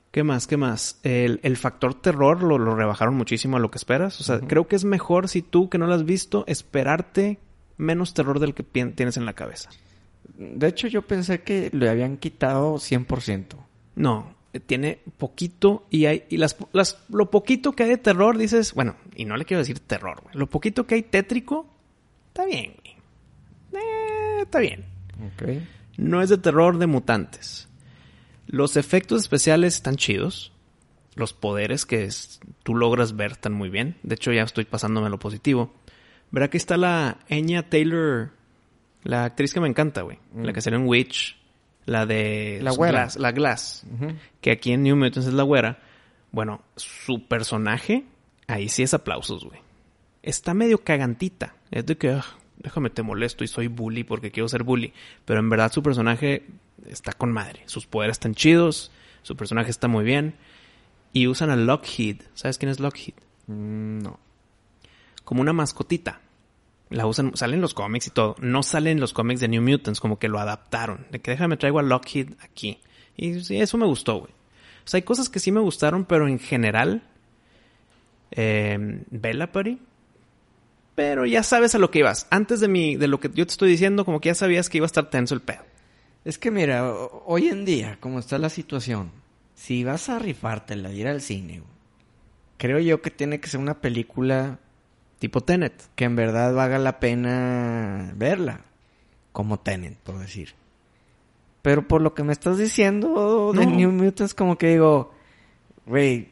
¿Qué más? ¿Qué más? El, el factor terror lo, lo rebajaron muchísimo a lo que esperas. O sea, uh-huh. creo que es mejor si tú, que no lo has visto, esperarte menos terror del que pi- tienes en la cabeza. De hecho, yo pensé que le habían quitado cien por ciento. No, tiene poquito y hay y las, las lo poquito que hay de terror, dices... Bueno, y no le quiero decir terror, güey. Lo poquito que hay tétrico, está bien, güey. Eh, está bien. Ok. No es de terror de mutantes. Los efectos especiales están chidos. Los poderes que es, tú logras ver están muy bien. De hecho, ya estoy pasándome a lo positivo. Verá que está la Anya Taylor, la actriz que me encanta, güey. Mm. La que salió en Witch. La de... La güera. Glass, la Glass. Uh-huh. Que aquí en New Mutants es la güera. Bueno, su personaje, ahí sí es aplausos, güey. Está medio cagantita. Es de que... Uh, déjame te molesto y soy bully porque quiero ser bully. Pero en verdad su personaje está con madre. Sus poderes están chidos. Su personaje está muy bien. Y usan a Lockheed. ¿Sabes quién es Lockheed? Mm, no. Como una mascotita. La usan, sale en los cómics y todo. No sale en los cómics de New Mutants, como que lo adaptaron. De que déjame traigo a Lockheed aquí. Y sí, eso me gustó, güey. O sea, hay cosas que sí me gustaron, pero en general... Eh, Bella Putty. Pero ya sabes a lo que ibas. Antes de mi, de lo que yo te estoy diciendo, como que ya sabías que iba a estar tenso el pedo. Es que mira, hoy en día, como está la situación, si vas a rifártela, ir al cine, creo yo que tiene que ser una película tipo Tenet, que en verdad valga la pena verla, como Tenet, por decir. Pero por lo que me estás diciendo de no. New Mutants, como que digo, güey,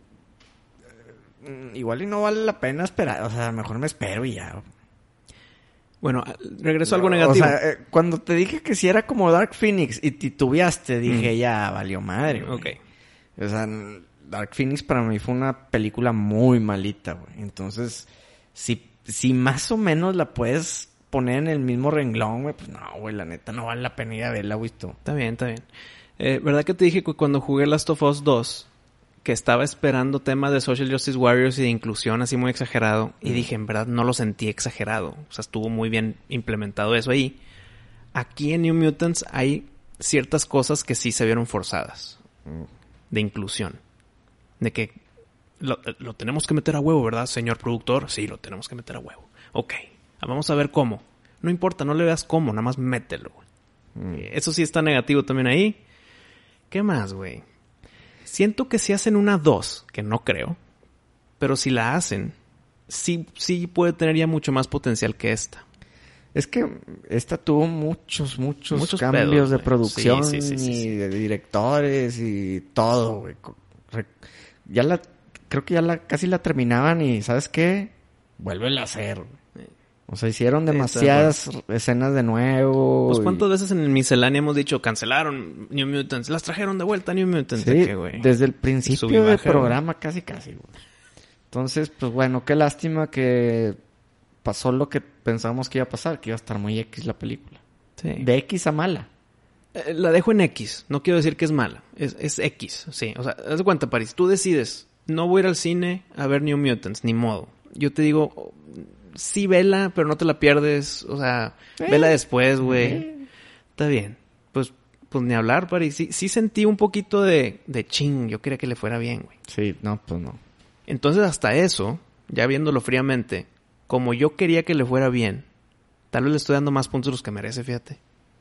igual y no vale la pena esperar, o sea, mejor me espero y ya. Bueno, regreso a algo negativo. O sea, eh, cuando te dije que si era como Dark Phoenix y titubeaste, dije, mm. ya, valió madre, güey. Ok. O sea, Dark Phoenix para mí fue una película muy malita, güey. Entonces, si, si más o menos la puedes poner en el mismo renglón, güey, pues no, güey, la neta no vale la pena ir a verla, güey. Está bien, está bien. Eh, ¿Verdad que te dije que cuando jugué Last of Us dos... que estaba esperando temas de Social Justice Warriors y de inclusión así muy exagerado. Mm. Y dije, en verdad, no lo sentí exagerado. O sea, estuvo muy bien implementado eso ahí. Aquí en New Mutants hay ciertas cosas que sí se vieron forzadas. Mm. De inclusión. De que lo, lo tenemos que meter a huevo, ¿verdad, señor productor? Sí, lo tenemos que meter a huevo. Ok, vamos a ver cómo. No importa, no le veas cómo, nada más mételo. Mm. Eso sí está negativo también ahí. ¿Qué más, güey? Siento que si hacen una dos, que no creo, pero si la hacen, sí, sí puede tener ya mucho más potencial que esta. Es que esta tuvo muchos, muchos, muchos cambios pedos, de güey. producción sí, sí, sí, sí, y sí. de directores y todo, güey. Ya la, creo que ya la, casi la terminaban y, ¿sabes qué? Vuélvela a hacer, güey. O sea, hicieron demasiadas sí, escenas de nuevo. Pues, ¿cuántas y... veces en el misceláneo hemos dicho cancelaron New Mutants? Las trajeron de vuelta a New Mutants. Sí, ¿de qué, desde el principio del programa casi, casi, güey. Entonces, pues bueno, qué lástima que pasó lo que pensamos que iba a pasar, que iba a estar muy X la película. Sí. De X a mala. Eh, la dejo en X. No quiero decir que es mala. Es, es X, sí. O sea, haz de cuenta, París. Tú decides, no voy a ir al cine a ver New Mutants, ni modo. Yo te digo... Sí, vela, pero no te la pierdes. O sea, ¿Eh? vela después, güey. ¿Eh? Está bien. Pues, pues ni hablar, Pari. Sí, sí sentí un poquito de, de ching. Yo quería que le fuera bien, güey. Sí, no, pues no. Entonces, hasta eso, ya viéndolo fríamente, como yo quería que le fuera bien, tal vez le estoy dando más puntos de los que merece, fíjate.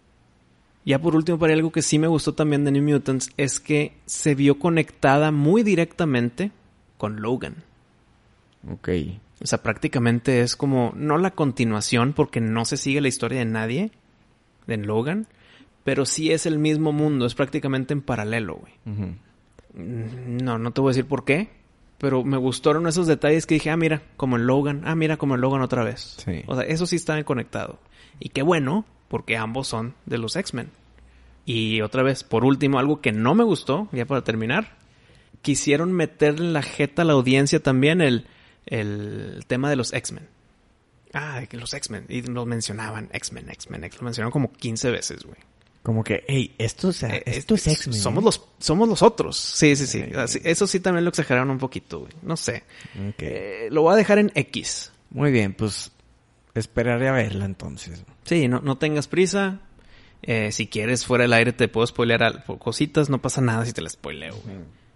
Ya por último, Pari, algo que sí me gustó también de New Mutants es que se vio conectada muy directamente con Logan. Ok. O sea, prácticamente es como... No la continuación, porque no se sigue la historia de nadie. De Logan. Pero sí es el mismo mundo. Es prácticamente en paralelo, güey. Uh-huh. No, no te voy a decir por qué. Pero me gustaron esos detalles que dije... Ah, mira, como en Logan. Ah, mira, como en Logan otra vez. Sí. O sea, eso sí está conectado. Y qué bueno, porque ambos son de los X-Men. Y otra vez, por último, algo que no me gustó, ya para terminar. Quisieron meterle en la jeta a la audiencia también el... el tema de los X-Men. Ah, de que los X-Men. Y los mencionaban. X-Men, X-Men, X-Men. Lo mencionaron como quince veces, güey. Como que, hey, esto, o sea, eh, esto es X-Men. Somos los, somos los otros. Sí, sí, sí. Eh, Eso sí también lo exageraron un poquito, güey. No sé. Okay. Eh, lo voy a dejar en X. Muy bien, pues esperaré a verla entonces. Sí, no, no tengas prisa. Eh, si quieres, fuera del aire te puedo spoilear cositas. No pasa nada si te la spoileo, güey. Uh-huh.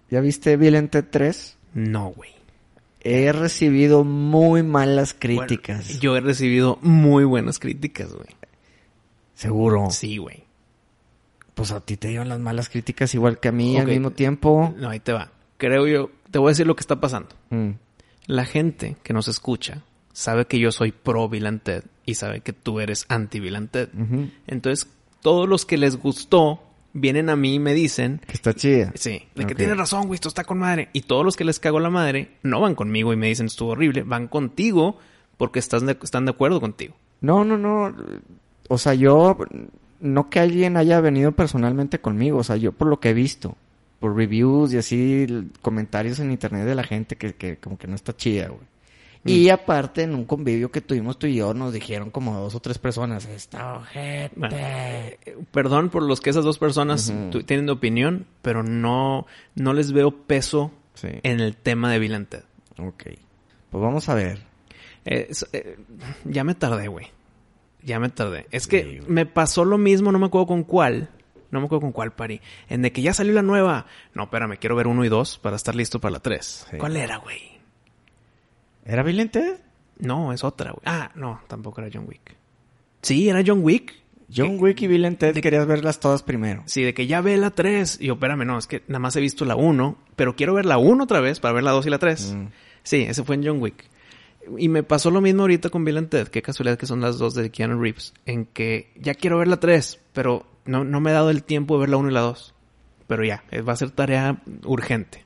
¿Ya viste Bill and Ted tres? No, güey. He recibido muy malas críticas. Bueno, yo he recibido muy buenas críticas, güey. ¿Seguro? Sí, güey. Pues a ti te dieron las malas críticas igual que a mí Ok. al mismo tiempo. No, ahí te va. Creo yo... Te voy a decir lo que está pasando. Mm. La gente que nos escucha sabe que yo soy pro Bill and Ted y sabe que tú eres anti Bill and Ted. Ujú. Entonces, todos los que les gustó vienen a mí y me dicen... Que está chida. Sí, de que Ok. tienes razón, güey, esto está con madre. Y todos los que les cago la madre no van conmigo y me dicen estuvo horrible. Van contigo porque estás de- están de acuerdo contigo. No, no, no. O sea, yo... No que alguien haya venido personalmente conmigo. O sea, yo por lo que he visto. Por reviews y así, l- comentarios en internet de la gente que, que como que no está chida, güey. Mm. Y aparte, en un convivio que tuvimos tú y yo, nos dijeron como dos o tres personas, está ojete. Bueno, eh, perdón por los que esas dos personas Ujú. tu- tienen de opinión, pero no, no les veo peso Sí. en el tema de Bill and Ted. Ok. Pues vamos a ver. Eh, es- eh, ya me tardé, güey. Ya me tardé. Es Sí, que güey. me pasó lo mismo, no me acuerdo con cuál. No me acuerdo con cuál parí. En de que ya salió la nueva. No, espérame, quiero ver uno y dos para estar listo para la tres. Sí. ¿Cuál era, güey? ¿Era Bill and Ted? No, es otra, güey. Ah, no, tampoco era John Wick. Sí, era John Wick. John Wick y Bill and Ted querías verlas todas primero. Sí, de que ya ve la tres. Y yo, espérame, no, es que nada más he visto la uno. Pero quiero ver la uno otra vez para ver la dos y la tres. Mm. Sí, ese fue en John Wick. Y me pasó lo mismo ahorita con Bill and Ted. Qué casualidad que son las dos de Keanu Reeves. En que ya quiero ver la tres, pero no, no me he dado el tiempo de ver la uno y la dos. Pero ya, eh, va a ser tarea urgente.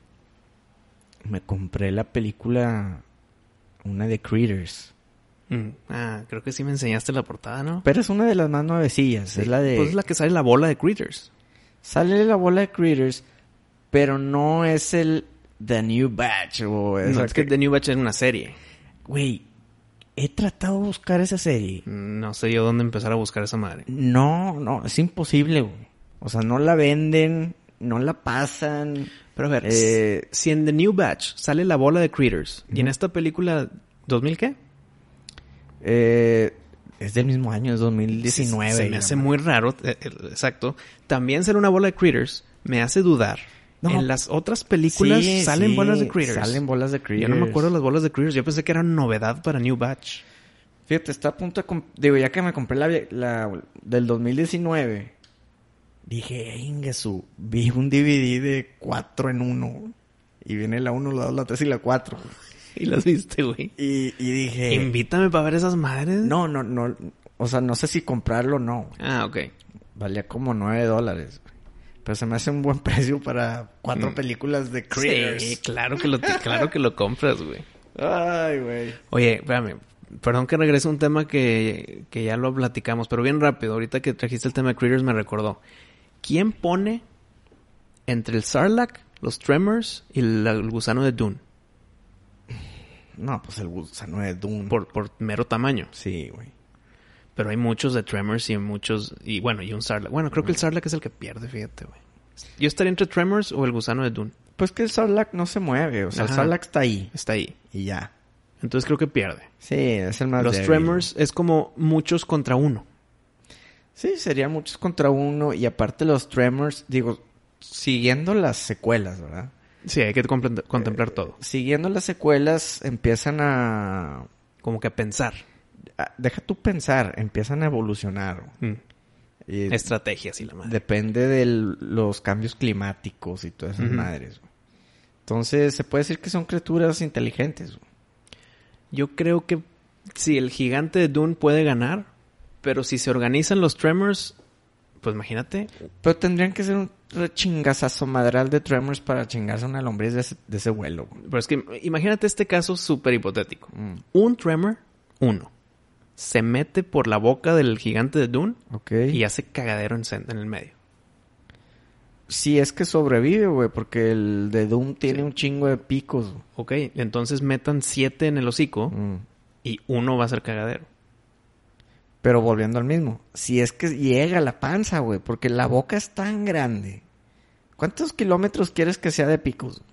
Me compré la película, una de Critters. Mm. Ah, creo que sí me enseñaste la portada, ¿no? Pero es una de las más nuevecillas. Sí, Es la de... Pues es la que sale la bola de Critters. Sale la bola de Critters, pero no es el The New Batch o esa No, es que que- The New Batch es una serie. Güey, he tratado de buscar esa serie. No sé yo dónde empezar a buscar esa madre. No, no, es imposible, güey. O sea, no la venden, no la pasan. Pero a ver, Eh, si en The New Batch sale la bola de Critters y en esta película, ¿dos mil qué? Eh, es del mismo año, es dos mil diecinueve. Se me hace muy raro, eh, eh, exacto. También sale una bola de Critters, me hace dudar. No. En las otras películas Sí, salen sí, bolas de Critters. Salen bolas de Critters. Yo no me acuerdo de las bolas de Critters. Yo pensé que era novedad para New Batch. Fíjate, está a punto de... comp- Digo, ya que me compré la, la del dos mil diecinueve, dije, Ingesu, vi un D V D de cuatro en uno. Y viene la uno, la dos, la tres y la cuatro. Y las viste, güey. Y, y dije... Invítame para ver esas madres. No, no, no. O sea, no sé si comprarlo o no. Ah, ok. Valía como nueve dólares. Pero se me hace un buen precio para cuatro Mm. películas de Critters. Sí, claro que lo, claro que lo compras, güey. Ay, güey. Oye, espérame. Perdón que regrese a un tema que, que ya lo platicamos, pero bien rápido. Ahorita que trajiste el tema de Critters me recordó. ¿Quién pone entre el Sarlacc, los Tremors y el, el gusano de Dune? No, pues el gusano de Dune. Por, por mero tamaño. Sí, güey. Pero hay muchos de Tremors y muchos... Y bueno, y un Sarlacc. Bueno, creo que el Sarlacc es el que pierde, fíjate, güey. Yo estaría entre Tremors o el gusano de Dune. Pues que el Sarlacc no se mueve. O sea, Ajá. el Sarlacc está ahí. Está ahí. Y ya. Entonces creo que pierde. Sí, es el más Los débil. Tremors es como muchos contra uno. Sí, serían muchos contra uno. Y aparte los Tremors, digo, siguiendo las secuelas, ¿verdad? Sí, hay que compl- contemplar todo. Siguiendo las secuelas, empiezan a... Como que a pensar. a- Deja tú pensar, empiezan a evolucionar. Mm. Y Estrategias y la madre. depende de los cambios climáticos y todas esas Ujú. madres. Güey. Entonces, se puede decir que son criaturas inteligentes. Güey. Yo creo que sí, el gigante de Dune puede ganar, pero si se organizan los Tremors, pues imagínate. Pero tendrían que ser un chingazazo madral de Tremors para chingarse una lombriz de ese, de ese vuelo. Güey. Pero es que imagínate este caso súper hipotético. Mm. Un Tremor, uno, se mete por la boca del gigante de Dune Ok. y hace cagadero en, cen- en el medio. Si es que sobrevive, güey, porque el de Doom tiene Sí. un chingo de picos. Güey. Ok, entonces metan siete en el hocico Mm. y uno va a ser cagadero. Pero volviendo al mismo, si es que llega a la panza, güey, porque la boca es tan grande. ¿Cuántos kilómetros quieres que sea de picos?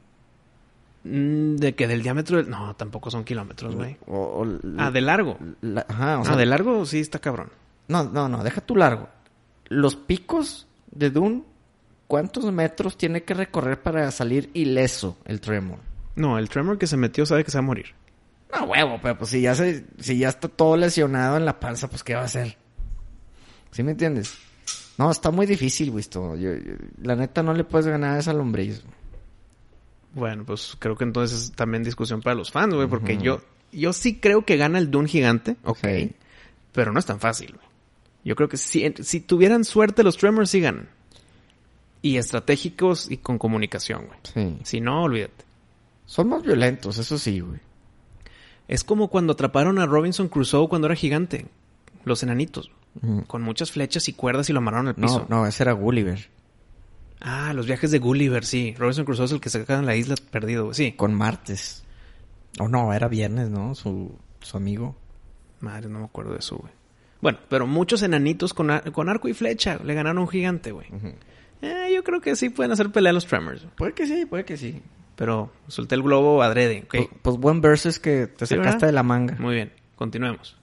Mm, de que del diámetro... del- No, tampoco son kilómetros, güey. O, o- Ah, de largo. la- ajá, o sea, Ah, de largo sí está cabrón. No, no, no, deja tu largo. Los picos de Dune ¿cuántos metros tiene que recorrer para salir ileso el Tremor? No, el Tremor que se metió sabe que se va a morir. No, huevo, pero pues si ya se, si ya está todo lesionado en la panza, pues ¿qué va a hacer? ¿Sí me entiendes? No, está muy difícil, güey, esto. Yo, yo, la neta no le puedes ganar a esa lombriz. Bueno, pues creo que entonces es también discusión para los fans, güey, porque uh-huh. yo yo sí creo que gana el Dune gigante, ok, sí. Pero no es tan fácil, güey. Yo creo que si, si tuvieran suerte los Tremors sí ganan. Y estratégicos y con comunicación, güey. Sí. Si no, olvídate. Son más violentos, eso sí, güey. Es como cuando atraparon a Robinson Crusoe cuando era gigante. Los enanitos. Uh-huh. Con muchas flechas y cuerdas y lo amarraron al piso. No, no, ese era Gulliver. Ah, los viajes de Gulliver, sí. Robinson Crusoe es el que se queda en la isla perdido, güey. Sí. Con martes. O oh, no, era viernes, ¿no? Su, su amigo. Madre, no me acuerdo de eso, güey. Bueno, pero muchos enanitos con, ar- con arco y flecha le ganaron a un gigante, güey. Uh-huh. Eh, yo creo que sí pueden hacer pelea a los Tremors. Puede que sí, puede que sí. Pero solté el globo adrede, ¿ok? Pues, pues buen versus que te ¿Sí, sacaste verdad? De la manga. Muy bien, continuemos.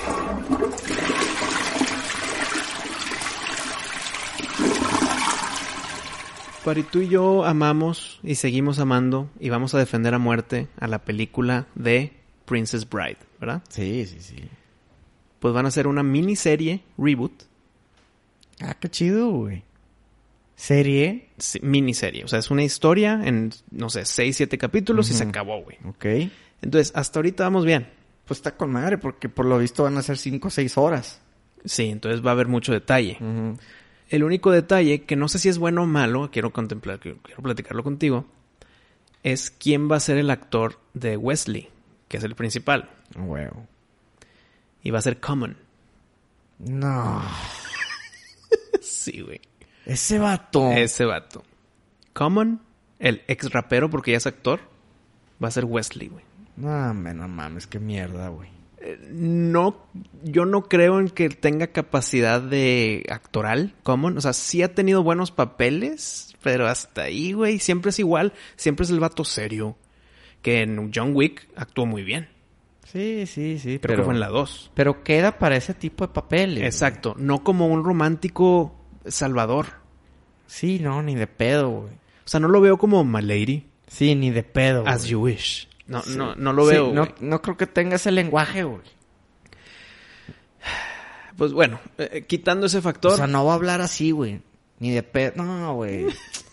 Pari, tú y yo amamos y seguimos amando y vamos a defender a muerte a la película de Princess Bride, ¿verdad? Sí, sí, sí. Pues van a hacer una miniserie reboot. Ah, qué chido, güey. ¿Serie? Sí, miniserie. O sea, es una historia en, no sé, seis, siete capítulos uh-huh. y se acabó, güey. Ok. Entonces, hasta ahorita vamos bien. Pues está con madre porque por lo visto van a ser cinco o seis horas. Sí, entonces va a haber mucho detalle. Uh-huh. El único detalle, que no sé si es bueno o malo, quiero contemplar, quiero platicarlo contigo, es quién va a ser el actor de Wesley, que es el principal. Wow. Y va a ser Common. No. Sí, güey. Ese vato. Ese vato. Common, el ex rapero, porque ya es actor, va a ser Wesley, güey. No, no mames, qué mierda, güey. No, yo no creo en que tenga capacidad de actoral, Common. O sea, sí ha tenido buenos papeles, pero hasta ahí, güey, siempre es igual. Siempre es el vato serio. Que en John Wick actuó muy bien. Sí, sí, sí. Creo pero, que fue en la dos. Pero queda para ese tipo de papeles. Exacto. Güey. No como un romántico salvador. Sí, no, ni de pedo, güey. O sea, no lo veo como My Lady. Sí, ni de pedo, As güey. You Wish. No, sí. no, no lo veo, sí, no, no creo que tenga ese lenguaje, güey. Pues bueno, eh, quitando ese factor... O sea, no va a hablar así, güey. Ni de pedo. No, güey.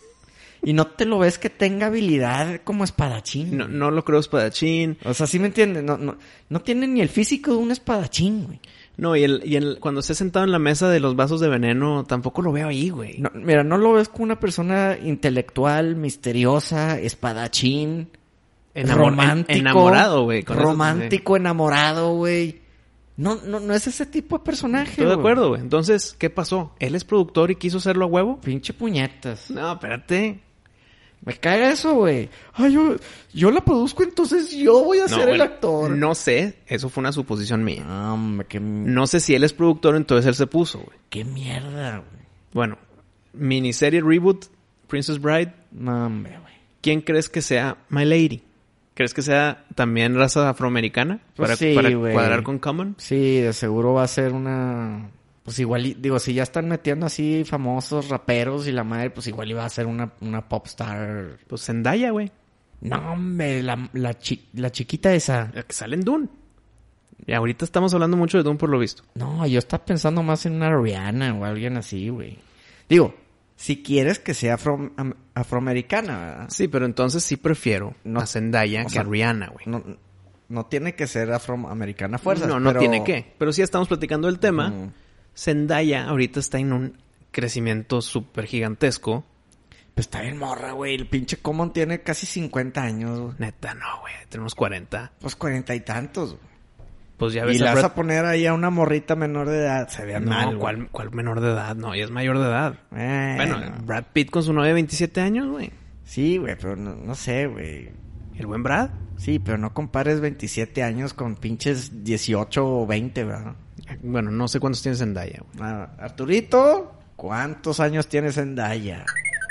Y no te lo ves que tenga habilidad como espadachín. No, no lo creo espadachín. O sea, ¿sí me entiendes? No, no, no tiene ni el físico de un espadachín, güey. No, y, el, y el, cuando esté sentado en la mesa de los vasos de veneno, tampoco lo veo ahí, güey. No, mira, no lo ves como una persona intelectual, misteriosa, espadachín... Enamor- romántico, en, enamorado, güey. Romántico, eso, enamorado, güey. No, no, no es ese tipo de personaje, Estoy de wey. acuerdo, güey. Entonces, ¿qué pasó? ¿Él es productor y quiso hacerlo a huevo? Pinche puñetas. No, espérate. Me cae eso, güey. Ay, yo, yo la produzco, entonces yo voy a no, ser bueno, el actor. No sé. Eso fue una suposición mía. Um, qué... No sé si él es productor, entonces él se puso, güey. Qué mierda, güey. Bueno, miniserie reboot, Princess Bride. No, hombre, güey. ¿Quién crees que sea My Lady? ¿Crees que sea también raza afroamericana? Pues para sí, para güey. cuadrar con Common. Sí, de seguro va a ser una... Pues igual, digo, si ya están metiendo así famosos raperos y la madre, pues igual iba a ser una, una pop star. Pues Zendaya, güey. No, hombre, la, la, chi, la chiquita esa. La que sale en Dune. Y ahorita estamos hablando mucho de Dune por lo visto. No, yo estaba pensando más en una Rihanna o alguien así, güey. Digo... Si quieres que sea afro, am, afroamericana, ¿verdad? Sí, pero entonces sí prefiero no, a Zendaya que sea, a Rihanna, güey. No, no tiene que ser afroamericana a fuerzas. No, no pero... tiene que. Pero sí estamos platicando del tema. Mm. Zendaya ahorita está en un crecimiento súper gigantesco. Pues está bien morra, güey. El pinche Common tiene casi cincuenta años, güey. Neta, no, güey. Tenemos cuarenta. Pues cuarenta y tantos, güey. Pues ya ves. Y la Brad... vas a poner ahí a una morrita menor de edad. Se ve no, mal, ¿cuál, ¿cuál menor de edad? No, ella es mayor de edad. Eh, bueno, no. Brad Pitt con su novia de veintisiete años, güey. Sí, güey, pero no, no sé, güey. ¿El buen Brad? Sí, pero no compares veintisiete años con pinches dieciocho o veinte, ¿verdad? Bueno, no sé cuántos tiene Zendaya, güey. Ah, Arturito, ¿cuántos años tiene Zendaya?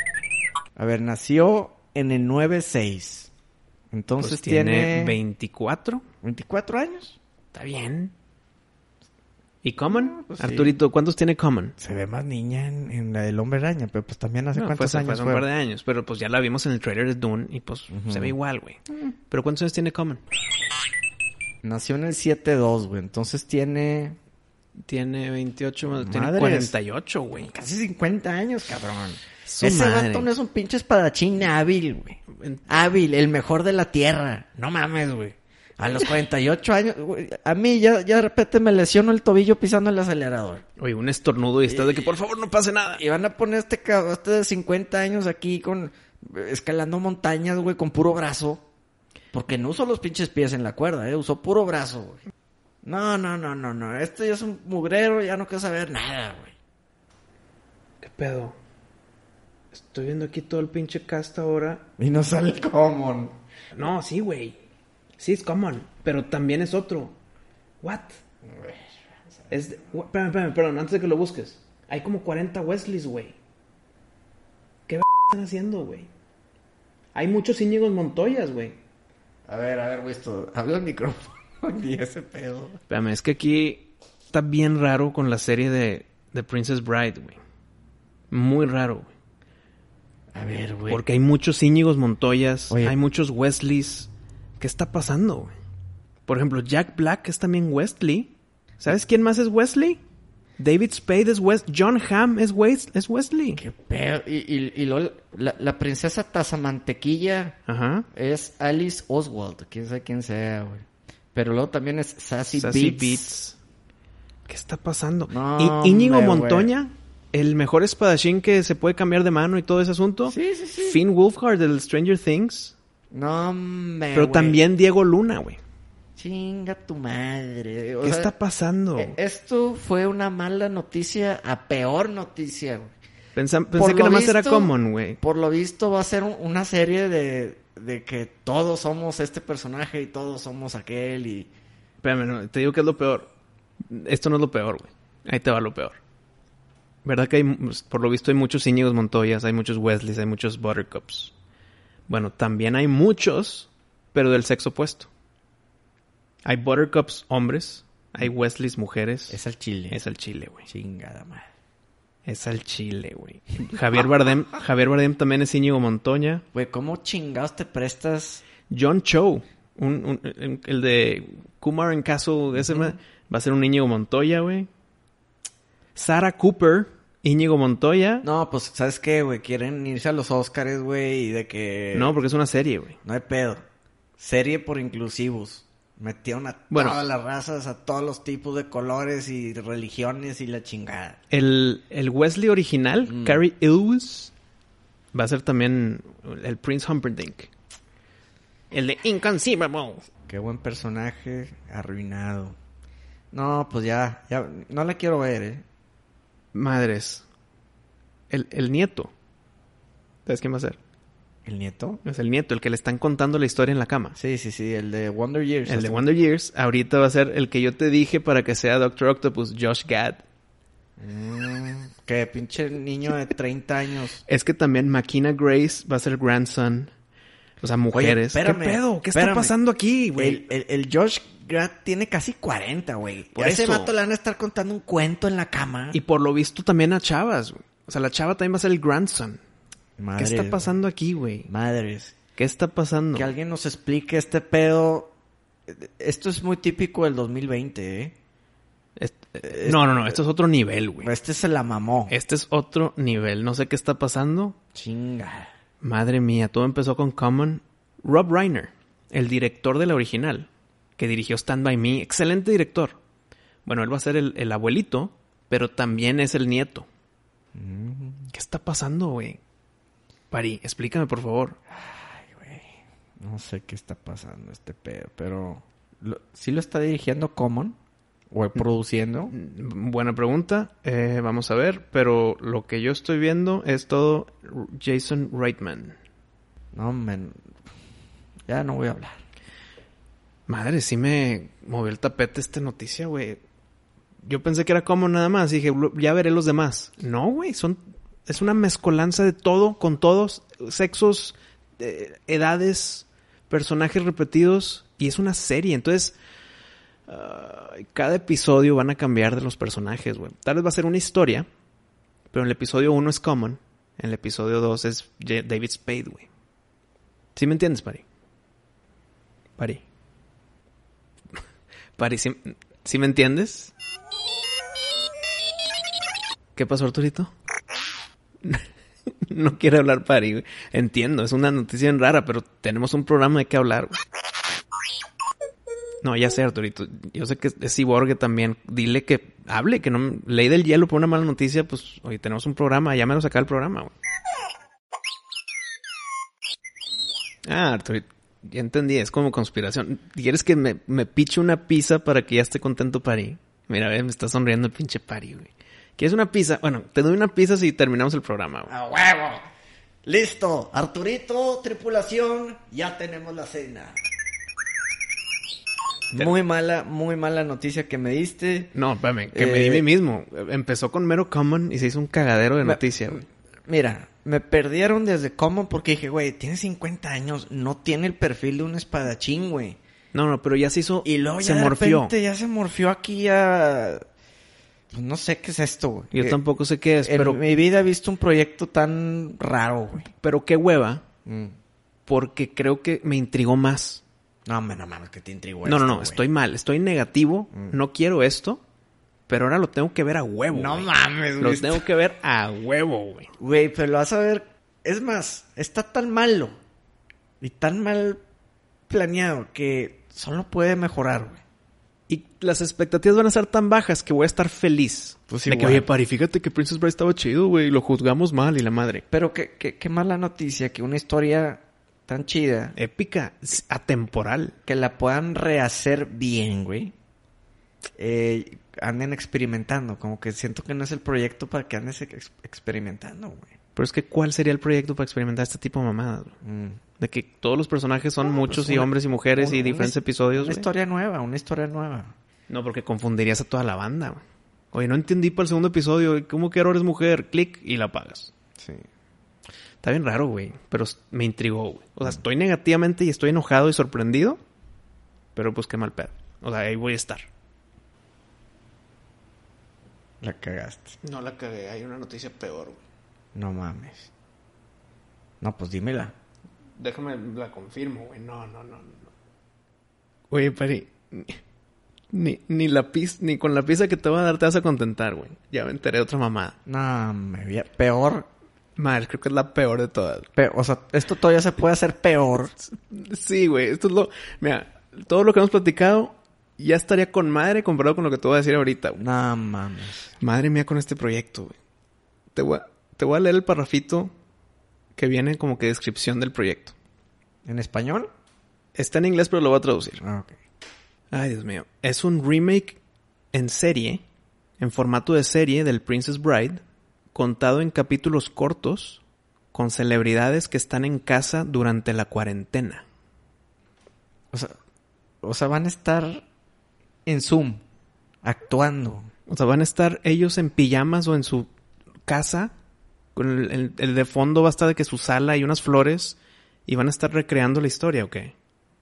A ver, nació en el nueve seis. Entonces pues tiene... tiene... ¿veinticuatro? ¿veinticuatro años? Está bien. ¿Y Common? pues sí. Arturito, ¿cuántos tiene Common? Se ve más niña en, en la del Hombre Araña, pero pues también hace No, cuántos fue, fue años hace fue. un par de años, pero pues ya la vimos en el trailer de Dune y pues Ujú. se ve igual, güey. ¿Pero cuántos años tiene Common? Nació en el siete dos, güey. Entonces tiene Tiene veintiocho, más- tiene Madres. cuarenta y ocho, güey. casi cincuenta años, cabrón. Su Ese madre. vato no es un pinche espadachín hábil, güey. En- Hábil, el mejor de la tierra. No mames, güey. A los cuarenta y ocho años, güey. A mí ya, ya de repente me lesiono el tobillo pisando el acelerador. Oye, un estornudo y estás de que por favor no pase nada. Y van a poner este cabrón, este de cincuenta años aquí con... escalando montañas, güey, con puro brazo. Porque no usó los pinches pies en la cuerda, eh. Usó puro brazo, güey. No, no, no, no, no. Esto ya es un mugrero, ya no quiero saber nada, güey. ¿Qué pedo? Estoy viendo aquí todo el pinche cast ahora. Y no sale Common. No, sí, güey. Sí, es Common, pero también es otro. ¿What? Es de... gua- Espérame, espérame, perdón, antes de que lo busques. Hay como cuarenta Wesleys, güey. ¿Qué b- están haciendo, güey? Hay muchos Íñigos Montoyas, güey. A ver, a ver, güey, esto... Habla el micrófono. Y ese pedo. Espérame, es que aquí está bien raro con la serie de, de Princess Bride, güey. Muy raro, güey. A ver, güey. Porque hay muchos Íñigos Montoyas, Oye. hay muchos Wesleys. ¿Qué está pasando, güey? Por ejemplo, Jack Black es también Wesley. ¿Sabes quién más es Wesley? David Spade es Wesley. John Hamm es, Wes es Wesley. Qué pedo. Y, y, y luego la, la princesa Tazamantequilla Ajá. es Alice Oswald. Quién sabe quién sea, güey. Pero luego también es Sassy, Sassy Beats. Beats. ¿Qué está pasando? No, Y Íñigo hombre, Montoya, el mejor espadachín que se puede cambiar de mano y todo ese asunto. Sí, sí, sí. Finn Wolfhard del Stranger Things. No, hombre, Pero güey. también Diego Luna, güey. Chinga tu madre. O ¿Qué sea, está pasando? eh, Esto fue una mala noticia a peor noticia, güey. Pensa- por pensé que lo nada más era visto- Common, güey. Por lo visto va a ser un- una serie de, de que todos somos este personaje y todos somos aquel y... Espérame, no, te digo que es lo peor. Esto no es lo peor, güey. Ahí te va lo peor. ¿Verdad que hay, por lo visto hay muchos Íñigos Montoyas, hay muchos Wesleys, hay muchos Buttercups? Bueno, también hay muchos, pero del sexo opuesto. Hay Buttercups hombres, hay Wesleys mujeres. Es al chile. Es al chile, güey. Chingada madre. Es al chile, güey. Javier Bardem, Javier Bardem también es Íñigo Montoya. Güey, ¿cómo chingados te prestas? John Cho, un, un- un- el de Kumar en Castle, ese ma- va a ser un Íñigo Montoya, güey. Sarah Cooper, Íñigo Montoya. No, No, pues, ¿sabes qué, güey? Quieren irse a los Oscars, güey, y de que... porque es una serie, güey. No hay pedo. Serie por inclusivos. Metieron a Bueno. todas las razas, a todos los tipos de colores y religiones y la chingada. El, el Wesley original, Mm. Cary Elwes, va a ser también el Prince Humperdinck. El de Inconceivable. Qué buen personaje, arruinado. No, pues ya, ya, no la quiero ver, eh. Madres. El, el nieto. ¿Sabes quién va a ser? ¿El nieto? Es el nieto, el que le están contando la historia en la cama. Sí, sí, sí, el de Wonder Years. El de Hasta- Wonder Years. Ahorita va a ser el que yo te dije para que sea Doctor Octopus, Josh Gad. Mm, que pinche niño de treinta años. Es que también Makina Grace va a ser grandson. O sea, mujeres. Oye, espérame, ¿Qué pedo? ¿Qué espérame. está pasando aquí, güey? El, el, el Josh Gad tiene casi cuarenta, güey. Por A ese eso. vato le van a estar contando un cuento en la cama. Y por lo visto también a chavas, güey. O sea, la chava también va a ser el grandson. Madres, ¿Qué está pasando aquí, güey? Madres. ¿Qué está pasando? Que alguien nos explique este pedo. Esto es muy típico del dos mil veinte, ¿eh? Es- eh, no, no, no. Esto es otro nivel, güey. Este se la mamó. Este es otro nivel. No sé qué está pasando. Chinga. Madre mía, todo empezó con Common. Rob Reiner, el director de la original, que dirigió Stand By Me. Excelente director. Bueno, él va a ser el, el abuelito, pero también es el nieto. ¿Qué está pasando, güey? Pari, explícame, por favor. No sé qué está pasando este pedo, pero... lo- ¿Sí lo está dirigiendo Common? ¿O produciendo? Mm, Buena pregunta. Eh, vamos a ver. Pero lo que yo estoy viendo es todo Jason Reitman. No, men... Ya no voy a hablar. Madre, sí me movió el tapete esta noticia, güey. Yo pensé que era como nada más. Dije, ya veré los demás. No, güey. Son... Es una mezcolanza de todo, con todos. Sexos, eh, edades, personajes repetidos. Y es una serie. Entonces... Uh, cada episodio van a cambiar de los personajes, güey. Tal vez va a ser una historia, pero en el episodio uno es Common. En el episodio dos es J- David Spade, güey. ¿Sí me entiendes, Pari? Pari. Pari, ¿sí, ¿sí me entiendes? ¿Qué pasó, Arturito? No quiere hablar Pari, güey. Entiendo, es una noticia bien rara, pero tenemos un programa de qué hablar, güey. No, ya sé, Arturito. Yo sé que es ciborgue también. Dile que hable, que no... Ley del hielo por una mala noticia, pues... Oye, tenemos un programa. Ya me lo saca el programa, güey. Ah, Arturito. Ya entendí. Es como conspiración. ¿Quieres que me, me piche una pizza para que ya esté contento Pari? Mira, ve, me está sonriendo el pinche Pari, güey. ¿Quieres una pizza? Bueno, te doy una pizza si terminamos el programa, güey. ¡A huevo! Listo. Arturito, tripulación, ya tenemos la cena. Muy mala, muy mala noticia que me diste. No, espérame, que Eh, me di a mí mismo. Empezó con mero Common y se hizo un cagadero de Me- noticia, güey. Mira, me perdieron desde Common porque dije, güey, tiene cincuenta años, no tiene el perfil de un espadachín, güey. No, no, pero ya se hizo... Y luego se ya de morfió. repente ya se morfió aquí a... Pues no sé qué es esto, güey. Yo Que tampoco sé qué es, En pero... mi vida he visto un proyecto tan raro, güey. Pero qué hueva, Mm. porque creo que me intrigó más. No, hombre, no mames, que te intrigó No, esto, no, no, güey. estoy mal, estoy negativo, Mm. no quiero esto, pero ahora lo tengo que ver a huevo, No güey. mames, Lo güey. tengo que ver a huevo, güey. Güey, pero lo vas a ver... Es más, está tan malo y tan mal planeado que solo puede mejorar, güey. Y las expectativas van a ser tan bajas que voy a estar feliz. Pues de que, igual. oye, Pari, fíjate que Princess Bride estaba chido, güey, y lo juzgamos mal y la madre. Pero qué, qué, qué mala noticia que una historia tan chida Épica, atemporal. que la puedan rehacer bien, güey. Eh, anden experimentando. Como que siento que no es el proyecto para que andes ex- experimentando, güey. Pero es que, ¿cuál sería el proyecto para experimentar este tipo de mamadas, güey? Mm. De que todos los personajes son No, muchos pues y una- hombres y mujeres una- y diferentes una- episodios, Una güey. historia nueva, una historia nueva. No, porque confundirías a toda la banda, güey. Oye, no entendí para el segundo episodio. ¿Cómo que ahora eres mujer? Clic y la apagas. Sí. Está bien raro, güey. Pero s- me intrigó, güey. O sea, estoy negativamente y estoy enojado y sorprendido. Pero pues qué mal pedo. O sea, ahí voy a estar. La cagaste. No la cagué. Hay una noticia peor, güey. No mames. No, pues dímela. Déjame la confirmo, güey. No, no, no, no. Oye, Pari. Ni, ni la pizza, ni con la pizza que te voy a dar te vas a contentar, güey. Ya me enteré de otra mamada. No, me vi- peor. Madre, creo que es la peor de todas. Pe- o sea, esto todavía se puede hacer peor. Sí, güey. Esto es lo... Mira, todo lo que hemos platicado ya estaría con madre comparado con lo que te voy a decir ahorita, güey. No mames. Madre mía con este proyecto, güey. Te voy, a, te voy a leer el parrafito que viene como que descripción del proyecto. ¿En español? Está en inglés, pero lo voy a traducir. Ah, ok. Ay, Dios mío. Es un remake en serie, en formato de serie del Princess Bride, contado en capítulos cortos, con celebridades que están en casa durante la cuarentena. O sea, o sea, van a estar en Zoom, actuando. O sea, van a estar ellos en pijamas o en su casa, con el, el- el de fondo va a estar de que su sala y unas flores, y van a estar recreando la historia, ¿o qué?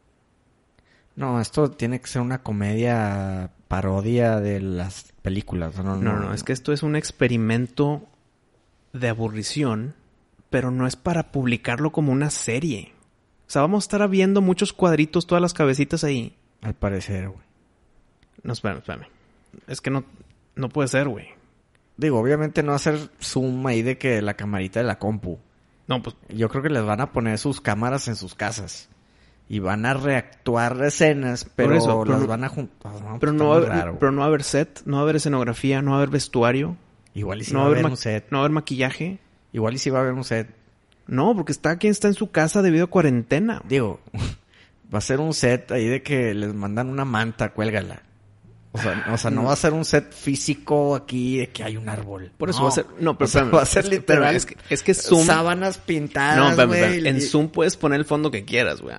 No, esto tiene que ser una comedia parodia de las películas. No, no, No, no, es que esto es un experimento de aburrición, pero no es para publicarlo como una serie. O sea, vamos a estar viendo muchos cuadritos, todas las cabecitas ahí. Al parecer, güey. No, espérame, espérame. Es que no, no puede ser, güey. Digo, obviamente no hacer zoom ahí de que la camarita de la compu. No, pues, Yo creo que les van a poner sus cámaras en sus casas. Y van a reactuar escenas, pero eso, pero las no- van a juntar. No, pero pues no va, a está muy haber, raro, pero no va a haber set, no va a haber escenografía, no va a haber vestuario, Igual y si no va a haber ma- un set. no va a haber maquillaje. Igual y si va a haber un set. No, porque está quien está en su casa debido a cuarentena. Digo, va a ser un set ahí de que les mandan una manta, cuélgala. O sea, o sea, no va a ser un set físico aquí de que hay un árbol. Por eso No. va a ser... No, pero O sea, espérame, va a ser es que- literal. pero Es que, es que Zoom... Sábanas pintadas, No, espérame, güey, espérame. En y- Zoom puedes poner el fondo que quieras, güey.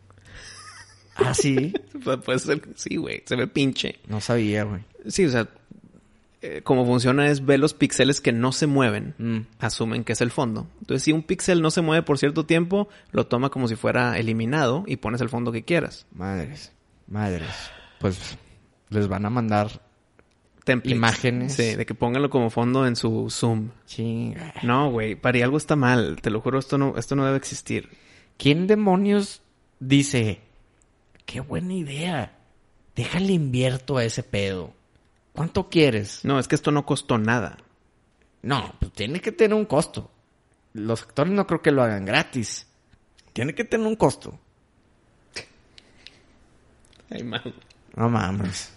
Ah, sí. Pu- Puede ser... Sí, güey. Se ve pinche. No sabía, güey. Sí, o sea... eh, como funciona es ver los píxeles que no se mueven. Mm. Asumen que es el fondo. Entonces, si un píxel no se mueve por cierto tiempo, lo toma como si fuera eliminado y pones el fondo que quieras. Madres. Madres. Pues les van a mandar Templates. imágenes. Sí, de que pónganlo como fondo en su Zoom. Chinga. No, güey, Pari, algo está mal. Te lo juro, esto no, esto no debe existir. ¿Quién demonios dice, qué buena idea, déjale invierto a ese pedo? ¿Cuánto quieres? No, es que esto no costó nada. No, pues tiene que tener un costo. Los actores no creo que lo hagan gratis. Tiene que tener un costo. Ay, man. No mames.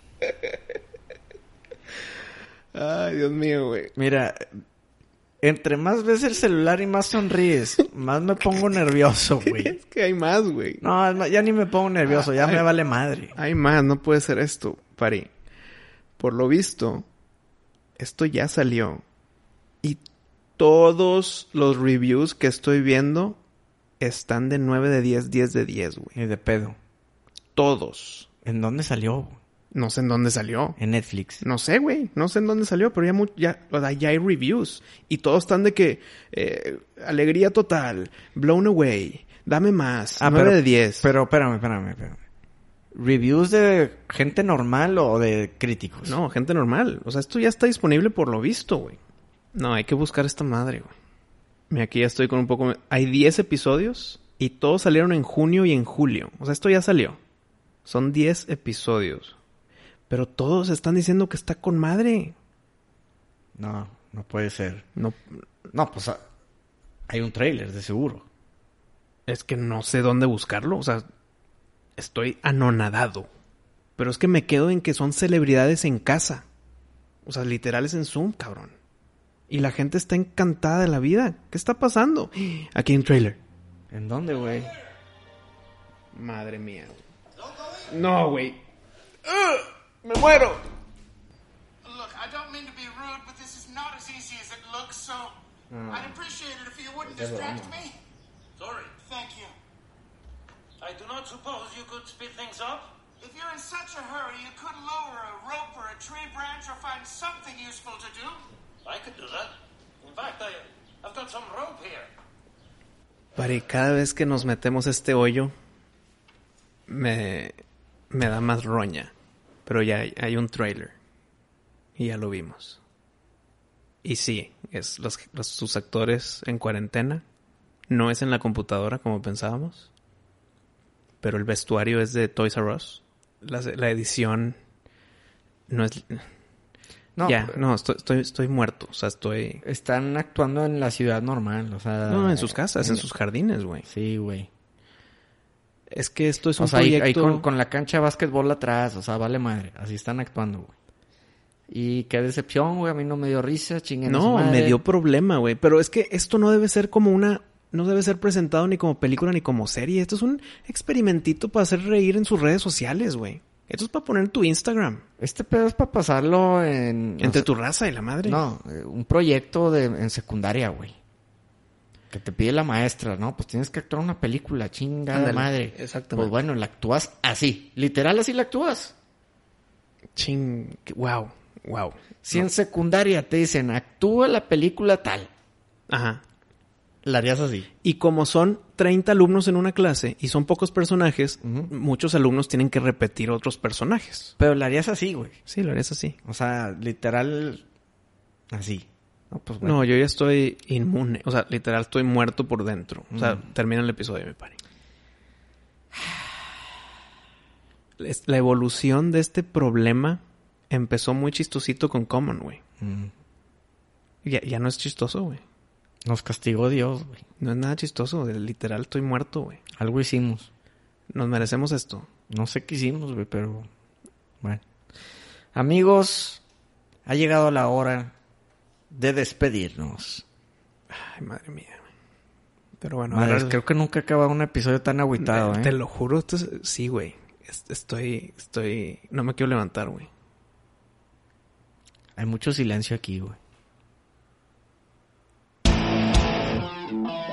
Ay, Dios mío, güey. Mira, entre más ves el celular y más sonríes, más me pongo nervioso, güey. Es que hay más, güey. No, es más, ya ni me pongo nervioso, ya Ay. me vale madre. Hay más, no puede ser esto, Pari. Por lo visto, esto ya salió. Y todos los reviews que estoy viendo están de nueve de diez, diez de diez, güey. Y de pedo. Todos. ¿En dónde salió? No sé en dónde salió. En Netflix. No sé, güey. No sé en dónde salió, pero ya, mu- ya, o sea, ya hay reviews. Y todos están de que... Eh, alegría total. Blown away. Dame más. Ah, nueve pero- de diez. Pero espérame, espérame, espérame. ¿Reviews de gente normal o de críticos? No, gente normal. O sea, esto ya está disponible por lo visto, güey. No, hay que buscar esta madre, güey. Mira, aquí ya estoy con un poco... Hay diez episodios y todos salieron en junio y en julio. O sea, esto ya salió. Son diez episodios. Pero todos están diciendo que está con madre. No, no puede ser. No, No, pues ah, hay un tráiler, de seguro. es que no sé dónde buscarlo. O sea, estoy anonadado. Pero es que me quedo en que son celebridades en casa. O sea, literales en Zoom, cabrón. Y la gente está encantada de la vida. ¿Qué está pasando? Aquí hay un trailer. ¿En dónde, güey? Madre mía. No, güey. ¡Ugh! ¡Me muero! Look, I don't mean to be rude, but this is not as easy as it looks, so I'd appreciate it if you wouldn't distract me. Sorry, Thank you. I do not suppose you could speed things up? If you're in such a hurry, you could lower a rope or a tree branch or find something useful to do. I could do that. In fact, I, I've got some rope here. Pari, cada vez que nos metemos a este hoyo, me, me da más roña. Pero ya hay, hay un trailer. Y ya lo vimos. Y sí, es los, los, sus actores en cuarentena. No es en la computadora como pensábamos. Pero el vestuario es de Toys R Us. La, la edición no es... No, ya, no, estoy, estoy, estoy muerto. O sea, estoy... Están actuando en la ciudad normal, o sea... No, no, en sus casas, en sus jardines, güey. Sí, güey. Es que esto es un O sea, ahí, proyecto... ahí con, con la cancha de básquetbol atrás, o sea, vale madre. Así están actuando, güey. Y qué decepción, güey. A mí no me dio risa, chinguen a su No, madre. me dio problema, güey. Pero es que esto no debe ser como una... No debe ser presentado ni como película ni como serie. Esto es un experimentito para hacer reír en sus redes sociales, güey. Esto es para poner en tu Instagram. Este pedo es para pasarlo en... Entre o sea, tu raza y la madre. No, eh, un proyecto de en secundaria, güey. Que te pide la maestra, ¿no? Pues tienes que actuar una película, chingada Ándale, madre. exactamente. Pues bueno, la actúas así. Literal, así la actúas. Ching... Wow, wow. Si en secundaria te dicen, actúa la película tal, Ajá. la harías así. Y como son treinta alumnos en una clase y son pocos personajes, Ujú. muchos alumnos tienen que repetir otros personajes. Pero la harías así, güey. Sí, lo harías así. O sea, literal, así. No, pues bueno. No, yo ya estoy inmune. O sea, literal, estoy muerto por dentro. O sea, Mm. termina el episodio, me pare. Es- La evolución de este problema empezó muy chistosito con Common, güey. Mm. Ya, ya no es chistoso, güey. Nos castigó Dios, güey. No es nada chistoso. de- Literal, estoy muerto, güey. Algo hicimos. Nos merecemos esto. No sé qué hicimos, güey, pero... Bueno. Amigos, ha llegado la hora de despedirnos. Ay, madre mía. Pero bueno, Madre, ahora- creo que nunca he acabado un episodio tan agüitado, te, ¿eh? te lo juro. Esto es- sí, güey. Es- Estoy, estoy... No me quiero levantar, güey. Hay mucho silencio aquí, güey.